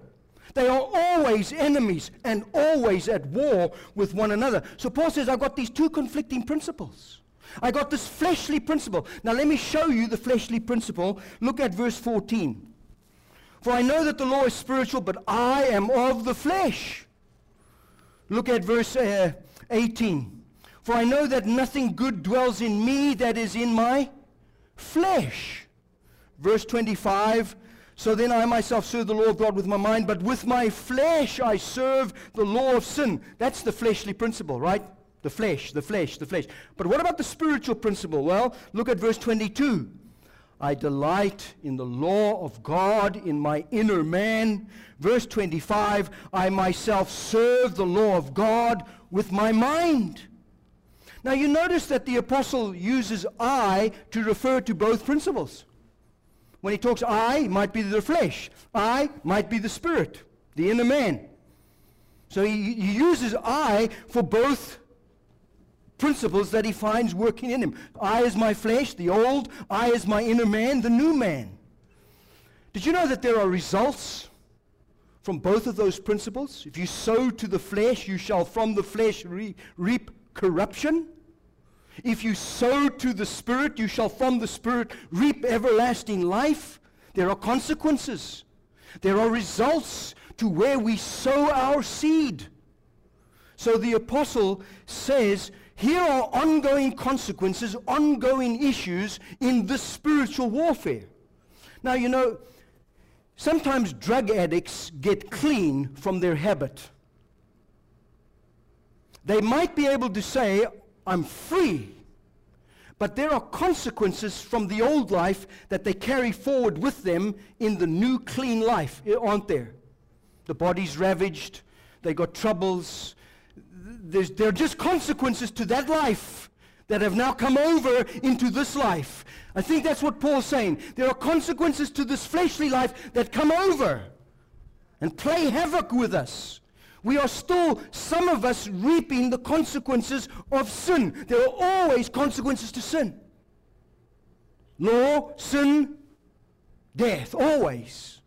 They are always enemies and always at war with one another. So Paul says, I've got these two conflicting principles. I got this fleshly principle. Now let me show you the fleshly principle. Look at verse fourteen. For I know that the law is spiritual, but I am of the flesh. Look at verse uh, eighteen. For I know that nothing good dwells in me that is in my flesh. Verse twenty-five. So then I myself serve the law of God with my mind, but with my flesh I serve the law of sin. That's the fleshly principle, right? The flesh, the flesh, the flesh. But what about the spiritual principle? Well, look at verse twenty-two. I delight in the law of God in my inner man. Verse twenty-five, I myself serve the law of God with my mind. Now you notice that the apostle uses I to refer to both principles. When he talks I, might be the flesh. I might be the spirit, the inner man. So he, he uses I for both principles that he finds working in him. I is my flesh, the old. I is my inner man, the new man. Did you know that there are results from both of those principles? If you sow to the flesh, you shall from the flesh re- reap corruption. If you sow to the Spirit, you shall from the Spirit reap everlasting life. There are consequences. There are results to where we sow our seed. So the apostle says, here are ongoing consequences, ongoing issues in this spiritual warfare. Now, you know, sometimes drug addicts get clean from their habit. They might be able to say, I'm free. But there are consequences from the old life that they carry forward with them in the new clean life, aren't there? The body's ravaged, they got troubles. There's, there are just consequences to that life that have now come over into this life. I think that's what Paul's saying. There are consequences to this fleshly life that come over and play havoc with us. We are still, some of us, reaping the consequences of sin. There are always consequences to sin. Law, sin, death, always.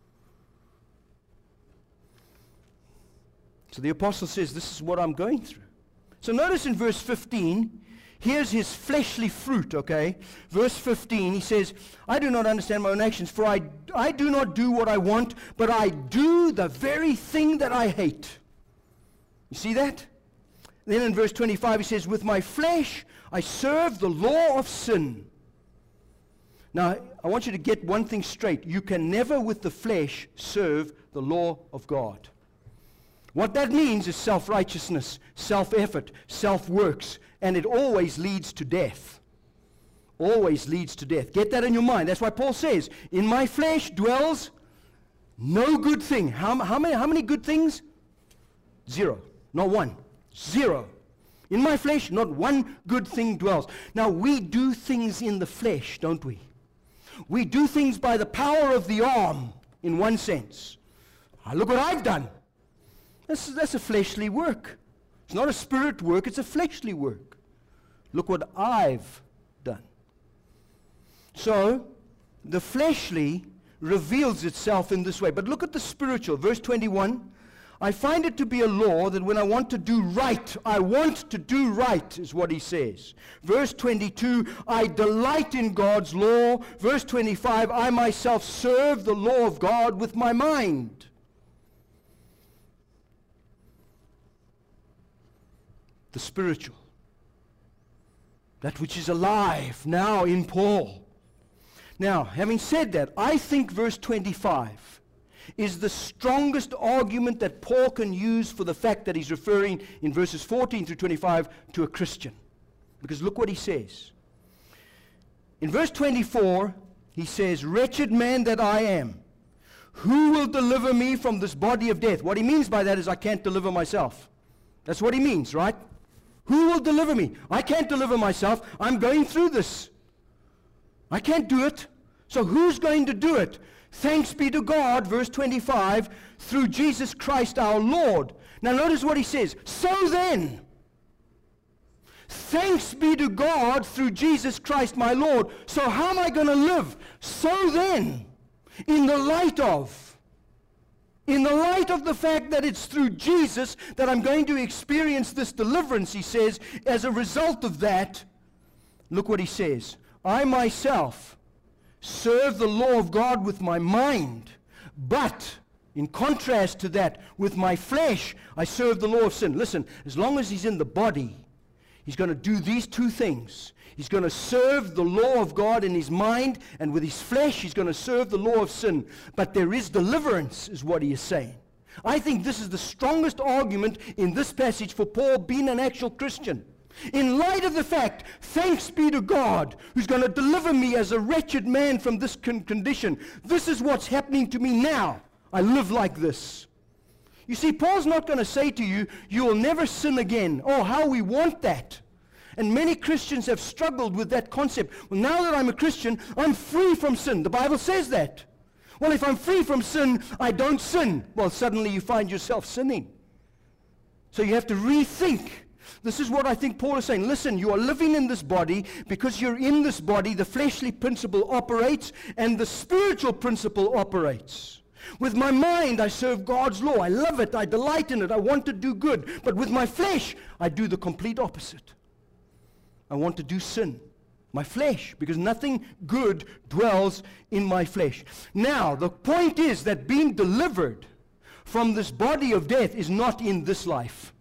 So the apostle says, this is what I'm going through. So notice in verse fifteen, here's his fleshly fruit, okay? Verse fifteen, he says, I do not understand my own actions, for I, I do not do what I want, but I do the very thing that I hate. You see that? Then in verse twenty-five, he says, with my flesh I serve the law of sin. Now, I want you to get one thing straight. You can never with the flesh serve the law of God. What that means is self-righteousness, self-effort, self-works, and it always leads to death. Always leads to death. Get that in your mind. That's why Paul says, in my flesh dwells no good thing. How, how, many, how many good things? Zero. Not one. Zero. In my flesh, not one good thing dwells. Now, we do things in the flesh, don't we? We do things by the power of the arm, in one sense. Ah, look what I've done. That's, that's a fleshly work. It's not a spirit work, it's a fleshly work. Look what I've done. So, the fleshly reveals itself in this way. But look at the spiritual. Verse twenty-one. I find it to be a law that when I want to do right, I want to do right, is what he says. Verse twenty-two, I delight in God's law. Verse twenty-five, I myself serve the law of God with my mind. The spiritual, that which is alive now in Paul. Now, having said that, I think verse twenty-five is the strongest argument that Paul can use for the fact that he's referring in verses fourteen through twenty-five to a Christian. Because look what he says. In verse twenty-four, he says, wretched man that I am, who will deliver me from this body of death? What he means by that is I can't deliver myself. That's what he means, right? Who will deliver me? I can't deliver myself. I'm going through this. I can't do it. So who's going to do it? Thanks be to God, verse twenty-five, through Jesus Christ our Lord. Now notice what he says. So then, thanks be to God through Jesus Christ my Lord. So how am I going to live? So then, in the light of. In the light of the fact that it's through Jesus that I'm going to experience this deliverance, he says, as a result of that, look what he says. I myself serve the law of God with my mind, but in contrast to that, with my flesh, I serve the law of sin. Listen, as long as he's in the body, he's going to do these two things. He's going to serve the law of God in his mind, and with his flesh, he's going to serve the law of sin. But there is deliverance, is what he is saying. I think this is the strongest argument in this passage for Paul being an actual Christian. In light of the fact, thanks be to God, who's going to deliver me as a wretched man from this con- condition. This is what's happening to me now. I live like this. You see, Paul's not going to say to you, you will never sin again. Oh, how we want that. And many Christians have struggled with that concept. Well, now that I'm a Christian, I'm free from sin. The Bible says that. Well, if I'm free from sin, I don't sin. Well, suddenly you find yourself sinning. So you have to rethink. This is what I think Paul is saying. Listen, you are living in this body. Because you're in this body, the fleshly principle operates and the spiritual principle operates. With my mind, I serve God's law. I love it. I delight in it. I want to do good. But with my flesh, I do the complete opposite. I want to do sin. My flesh, because nothing good dwells in my flesh. Now, the point is that being delivered from this body of death is not in this life.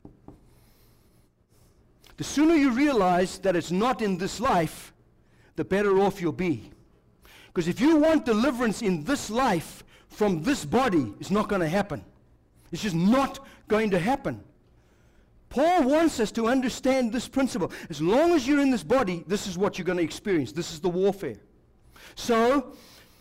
The sooner you realize that it's not in this life, the better off you'll be. Because if you want deliverance in this life from this body, it's not going to happen. It's just not going to happen. Paul wants us to understand this principle. As long as you're in this body, this is what you're going to experience. This is the warfare. So,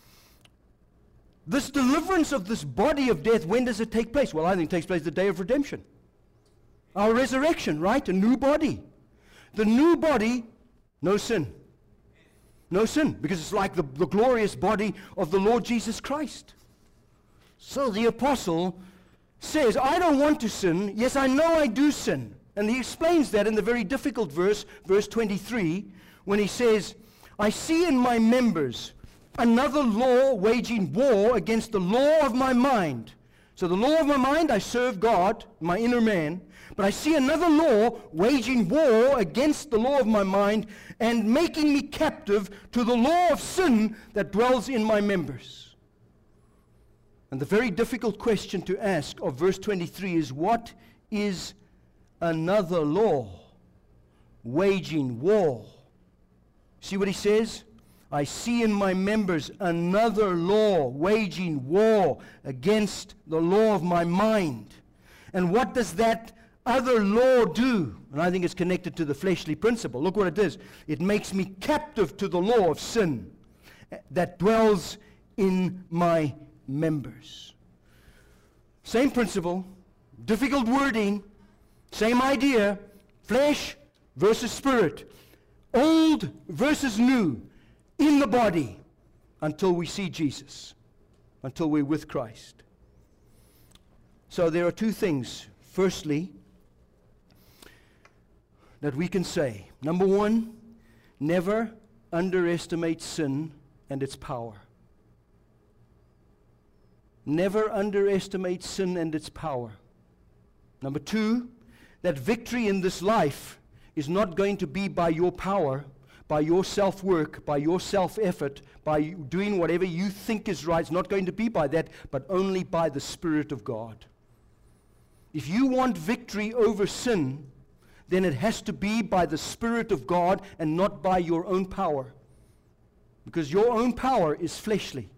this deliverance of this body of death, when does it take place? Well, I think it takes place the day of redemption. Our resurrection, right? A new body. The new body, no sin. No sin, because it's like the, the glorious body of the Lord Jesus Christ. So the apostle says, I don't want to sin. Yes, I know I do sin. And he explains that in the very difficult verse, verse twenty-three, when he says, I see in my members another law waging war against the law of my mind. So the law of my mind, I serve God, my inner man. But I see another law waging war against the law of my mind and making me captive to the law of sin that dwells in my members. And the very difficult question to ask of verse twenty-three is, what is another law waging war? See what he says? I see in my members another law waging war against the law of my mind. And what does that other law do? And I think it's connected to the fleshly principle. Look what it is. It makes me captive to the law of sin that dwells in my members. Same principle, difficult wording, same idea, flesh versus spirit, old versus new, in the body, until we see Jesus, until we're with Christ. So there are two things. Firstly, that we can say. Number one, never underestimate sin and its power. Never underestimate sin and its power. Number two, that victory in this life is not going to be by your power, by your self-work, by your self-effort, by doing whatever you think is right. It's not going to be by that, but only by the Spirit of God. If you want victory over sin, then it has to be by the Spirit of God and not by your own power. Because your own power is fleshly.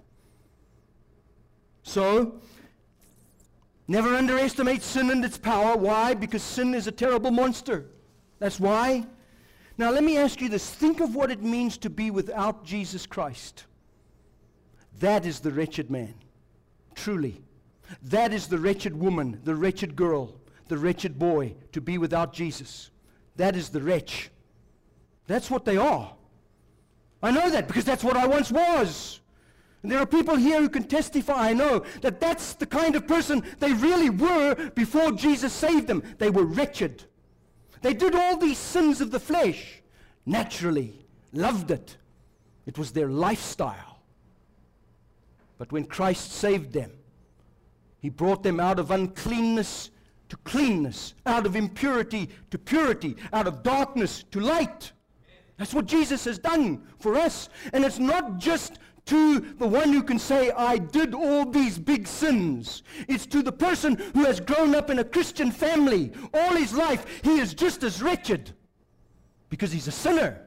So, never underestimate sin and its power. Why? Because sin is a terrible monster. That's why. Now let me ask you this. Think of what it means to be without Jesus Christ. That is the wretched man. Truly. That is the wretched woman, the wretched girl, the wretched boy, to be without Jesus. That is the wretch. That's what they are. I know that because that's what I once was. And there are people here who can testify, I know, that that's the kind of person they really were before Jesus saved them. They were wretched. They did all these sins of the flesh naturally, loved it. It was their lifestyle. But when Christ saved them, He brought them out of uncleanness to cleanness, out of impurity to purity, out of darkness to light. That's what Jesus has done for us. And it's not just to the one who can say, I did all these big sins. It's to the person who has grown up in a Christian family. All his life, he is just as wretched because he's a sinner.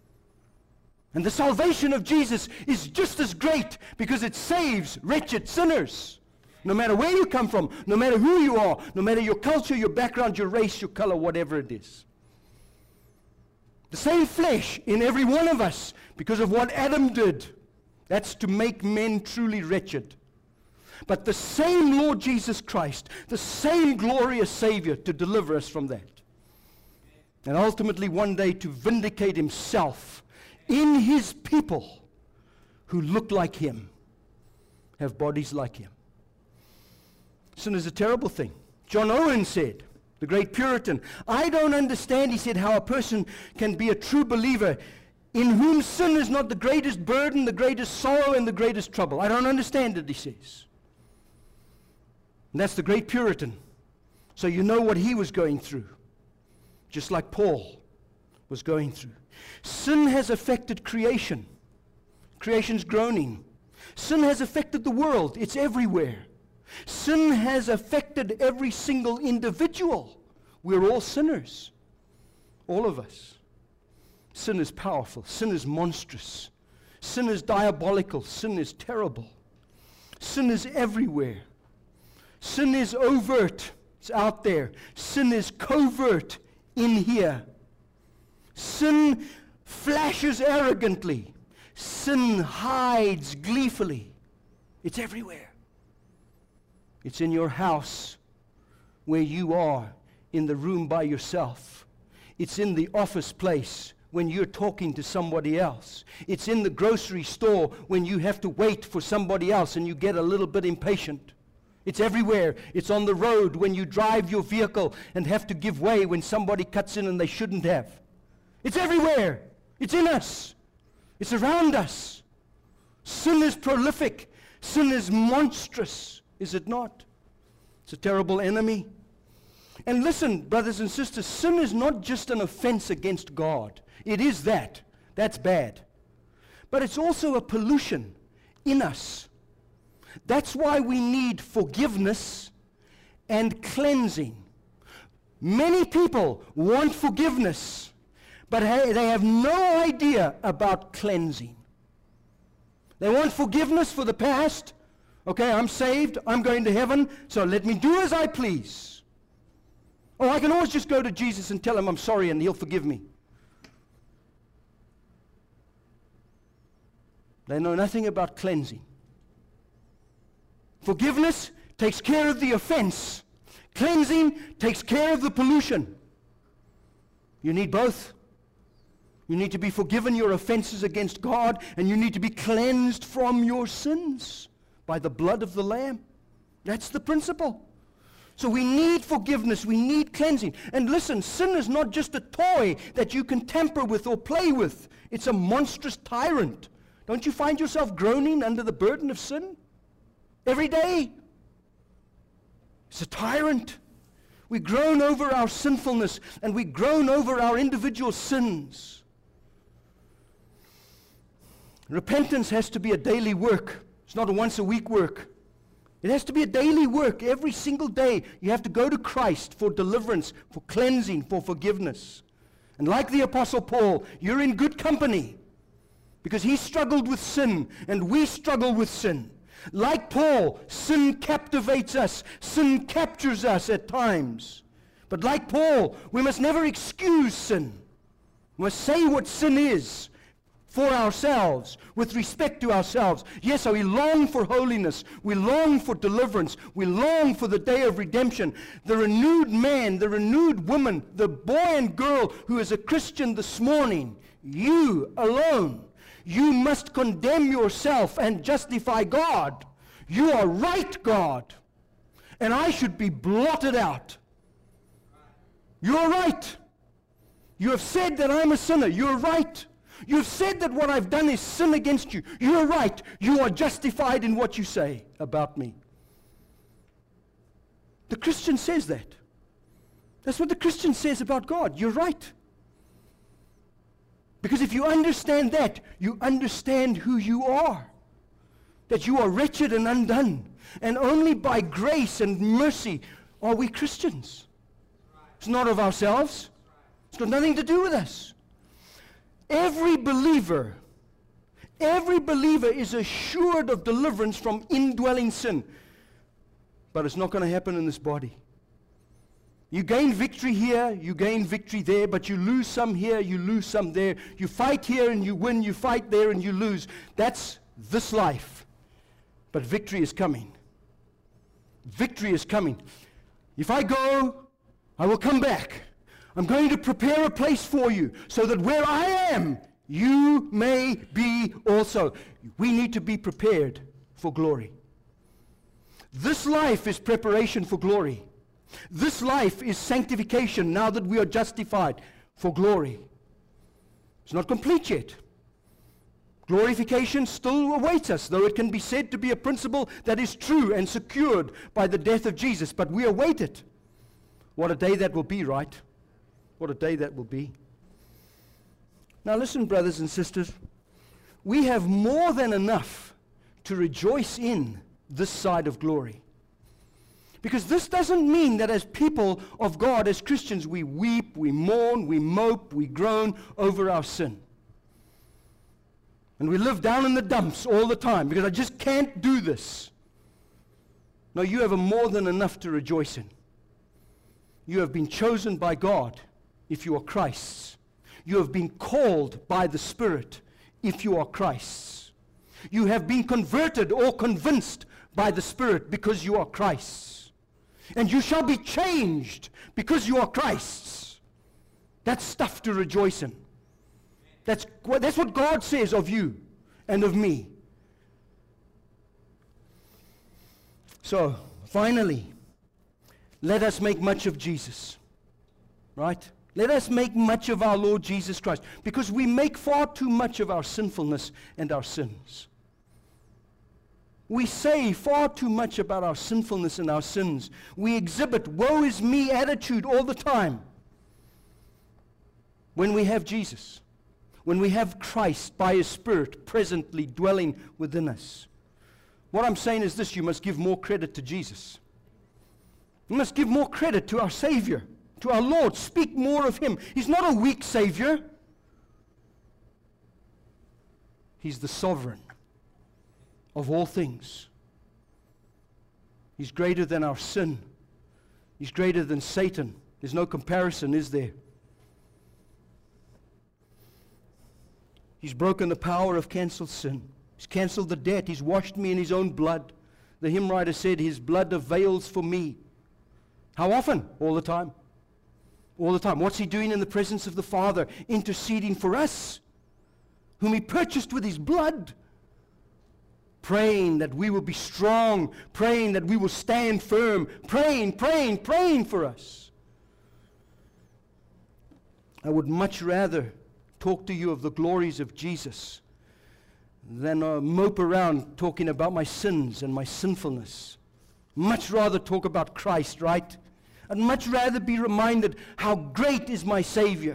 And the salvation of Jesus is just as great because it saves wretched sinners. No matter where you come from, no matter who you are, no matter your culture, your background, your race, your color, whatever it is. The same flesh in every one of us because of what Adam did. That's to make men truly wretched. But the same Lord Jesus Christ, the same glorious Savior to deliver us from that. And ultimately one day to vindicate himself in his people who look like him, have bodies like him. Sin is a terrible thing. John Owen said, the great Puritan, I don't understand, he said, how a person can be a true believer in whom sin is not the greatest burden, the greatest sorrow, and the greatest trouble. I don't understand it, he says. And that's the great Puritan. So you know what he was going through, just like Paul was going through. Sin has affected creation. Creation's groaning. Sin has affected the world. It's everywhere. Sin has affected every single individual. We're all sinners. All of us. Sin is powerful. Sin is monstrous. Sin is diabolical. Sin is terrible. Sin is everywhere. Sin is overt. It's out there. Sin is covert in here. Sin flashes arrogantly. Sin hides gleefully. It's everywhere. It's in your house, where you are, in the room by yourself. It's in the office place when you're talking to somebody else. It's in the grocery store when you have to wait for somebody else and you get a little bit impatient. It's everywhere. It's on the road when you drive your vehicle and have to give way when somebody cuts in and they shouldn't have. It's everywhere. It's in us. It's around us. Sin is prolific. Sin is monstrous. Is it not? It's a terrible enemy. And listen, brothers and sisters, sin is not just an offense against God. It is that. That's bad. But it's also a pollution in us. That's why we need forgiveness and cleansing. Many people want forgiveness, but ha- they have no idea about cleansing. They want forgiveness for the past. Okay, I'm saved, I'm going to heaven, so let me do as I please. Or I can always just go to Jesus and tell him I'm sorry and he'll forgive me. They know nothing about cleansing. Forgiveness takes care of the offense. Cleansing takes care of the pollution. You need both. You need to be forgiven your offenses against God, and you need to be cleansed from your sins by the blood of the Lamb. That's the principle. So we need forgiveness. We need cleansing. And listen, sin is not just a toy that you can tamper with or play with. It's a monstrous tyrant. Don't you find yourself groaning under the burden of sin every day? It's a tyrant. We groan over our sinfulness, and we groan over our individual sins. Repentance has to be a daily work. It's not a once-a-week work. It has to be a daily work. Every single day you have to go to Christ for deliverance, for cleansing, for forgiveness. And like the Apostle Paul, you're in good company because he struggled with sin and we struggle with sin. Like Paul, sin captivates us. Sin captures us at times. But like Paul, we must never excuse sin. We must say what sin is for ourselves, with respect to ourselves. Yes, so we long for holiness. We long for deliverance. We long for the day of redemption. The renewed man, the renewed woman, the boy and girl who is a Christian this morning, you alone, you must condemn yourself and justify God. You are right, God, and I should be blotted out. You're right. You have said that I'm a sinner. You're right. You've said that what I've done is sin against you. You're right. You are justified in what you say about me. The Christian says that. That's what the Christian says about God. You're right. Because if you understand that, you understand who you are. That you are wretched and undone. And only by grace and mercy are we Christians. It's not of ourselves. It's got nothing to do with us. Every believer, every believer is assured of deliverance from indwelling sin. But it's not going to happen in this body. You gain victory here, you gain victory there, but you lose some here, you lose some there. You fight here and you win, you fight there and you lose. That's this life. But victory is coming. Victory is coming. If I go, I will come back. I'm going to prepare a place for you so that where I am, you may be also. We need to be prepared for glory. This life is preparation for glory. This life is sanctification now that we are justified for glory. It's not complete yet. Glorification still awaits us, though it can be said to be a principle that is true and secured by the death of Jesus. But we await it. What a day that will be, right? What a day that will be. Now listen, brothers and sisters. We have more than enough to rejoice in this side of glory. Because this doesn't mean that as people of God, as Christians, we weep, we mourn, we mope, we groan over our sin. And we live down in the dumps all the time because I just can't do this. No, you have a more than enough to rejoice in. You have been chosen by God if you are Christ's. You have been called by the Spirit if you are Christ's. You have been converted or convinced by the Spirit because you are Christ's. And you shall be changed because you are Christ's. That's stuff to rejoice in. That's, that's what God says of you and of me. So, finally, let us make much of Jesus. Right? Let us make much of our Lord Jesus Christ. Because we make far too much of our sinfulness and our sins. We say far too much about our sinfulness and our sins. We exhibit woe is me attitude all the time. When we have Jesus. When we have Christ by His Spirit presently dwelling within us. What I'm saying is this: you must give more credit to Jesus. You must give more credit to our Savior, to our Lord. Speak more of Him. He's not a weak Savior. He's the sovereign of all things. He's greater than our sin. He's greater than Satan. There's no comparison, is there? He's broken the power of cancelled sin. He's cancelled the debt. He's washed me in His own blood. The hymn writer said, His blood avails for me. How often? All the time. All the time. What's He doing in the presence of the Father? Interceding for us, whom He purchased with His blood. Praying that we will be strong. Praying that we will stand firm. Praying, praying, praying for us. I would much rather talk to you of the glories of Jesus than uh, mope around talking about my sins and my sinfulness. Much rather talk about Christ, right? I'd much rather be reminded how great is my Savior.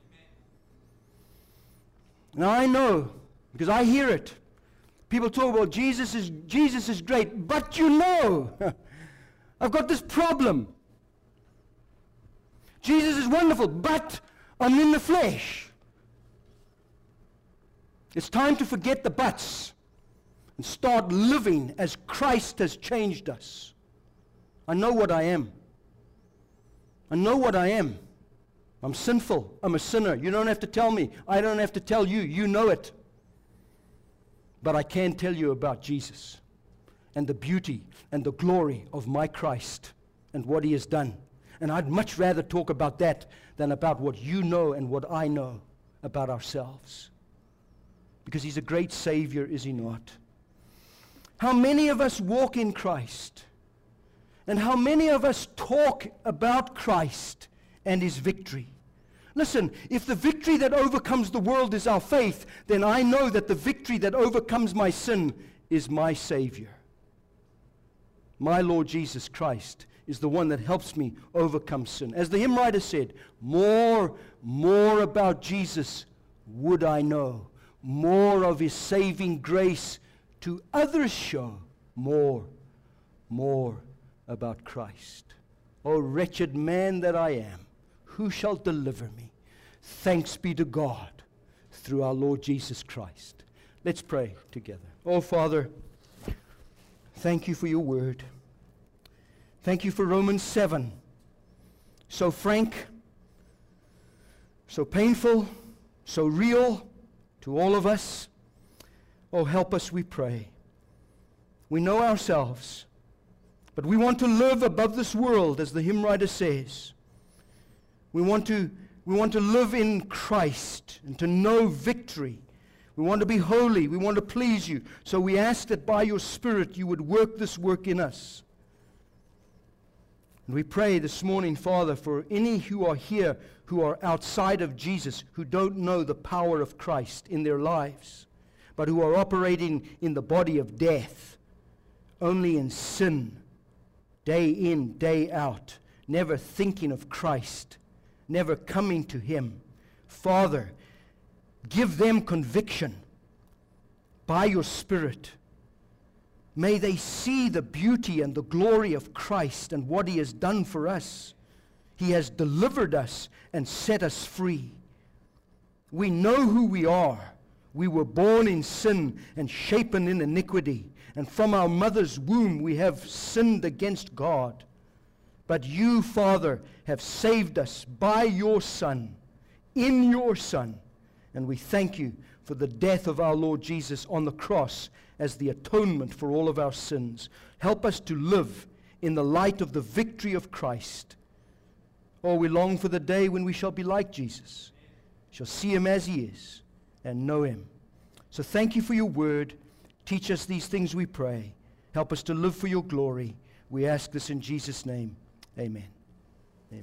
Now I know, because I hear it. People talk about Jesus is, Jesus is great, but you know, I've got this problem. Jesus is wonderful, but I'm in the flesh. It's time to forget the buts and start living as Christ has changed us. I know what I am. I know what I am. I'm sinful. I'm a sinner. You don't have to tell me. I don't have to tell you. You know it. But I can tell you about Jesus and the beauty and the glory of my Christ and what He has done. And I'd much rather talk about that than about what you know and what I know about ourselves. Because He's a great Savior, is He not? How many of us walk in Christ? And how many of us talk about Christ and His victory? Listen, if the victory that overcomes the world is our faith, then I know that the victory that overcomes my sin is my Savior. My Lord Jesus Christ is the one that helps me overcome sin. As the hymn writer said, more, more about Jesus would I know. More of his saving grace to others show. More, more about Christ. O wretched man that I am, who shall deliver me? Thanks be to God through our Lord Jesus Christ. Let's pray together. Oh, Father, thank you for your word. Thank you for Romans seven. So frank, so painful, so real to all of us. Oh, help us, we pray. We know ourselves, but we want to live above this world, as the hymn writer says. We want to, we want to live in Christ and to know victory. We want to be holy. We want to please you. So we ask that by your Spirit you would work this work in us. And we pray this morning, Father, for any who are here who are outside of Jesus, who don't know the power of Christ in their lives, but who are operating in the body of death, only in sin, day in, day out, never thinking of Christ, never coming to him. Father, give them conviction by your Spirit. May they see the beauty and the glory of Christ and what he has done for us. He has delivered us and set us free. We know who we are. We were born in sin and shapen in iniquity. And from our mother's womb we have sinned against God. But you, Father, have saved us by your Son, in your Son. And we thank you for the death of our Lord Jesus on the cross as the atonement for all of our sins. Help us to live in the light of the victory of Christ. Oh, we long for the day when we shall be like Jesus, shall see him as he is, and know him. So thank you for your word. Teach us these things, we pray. Help us to live for your glory. We ask this in Jesus' name. Amen.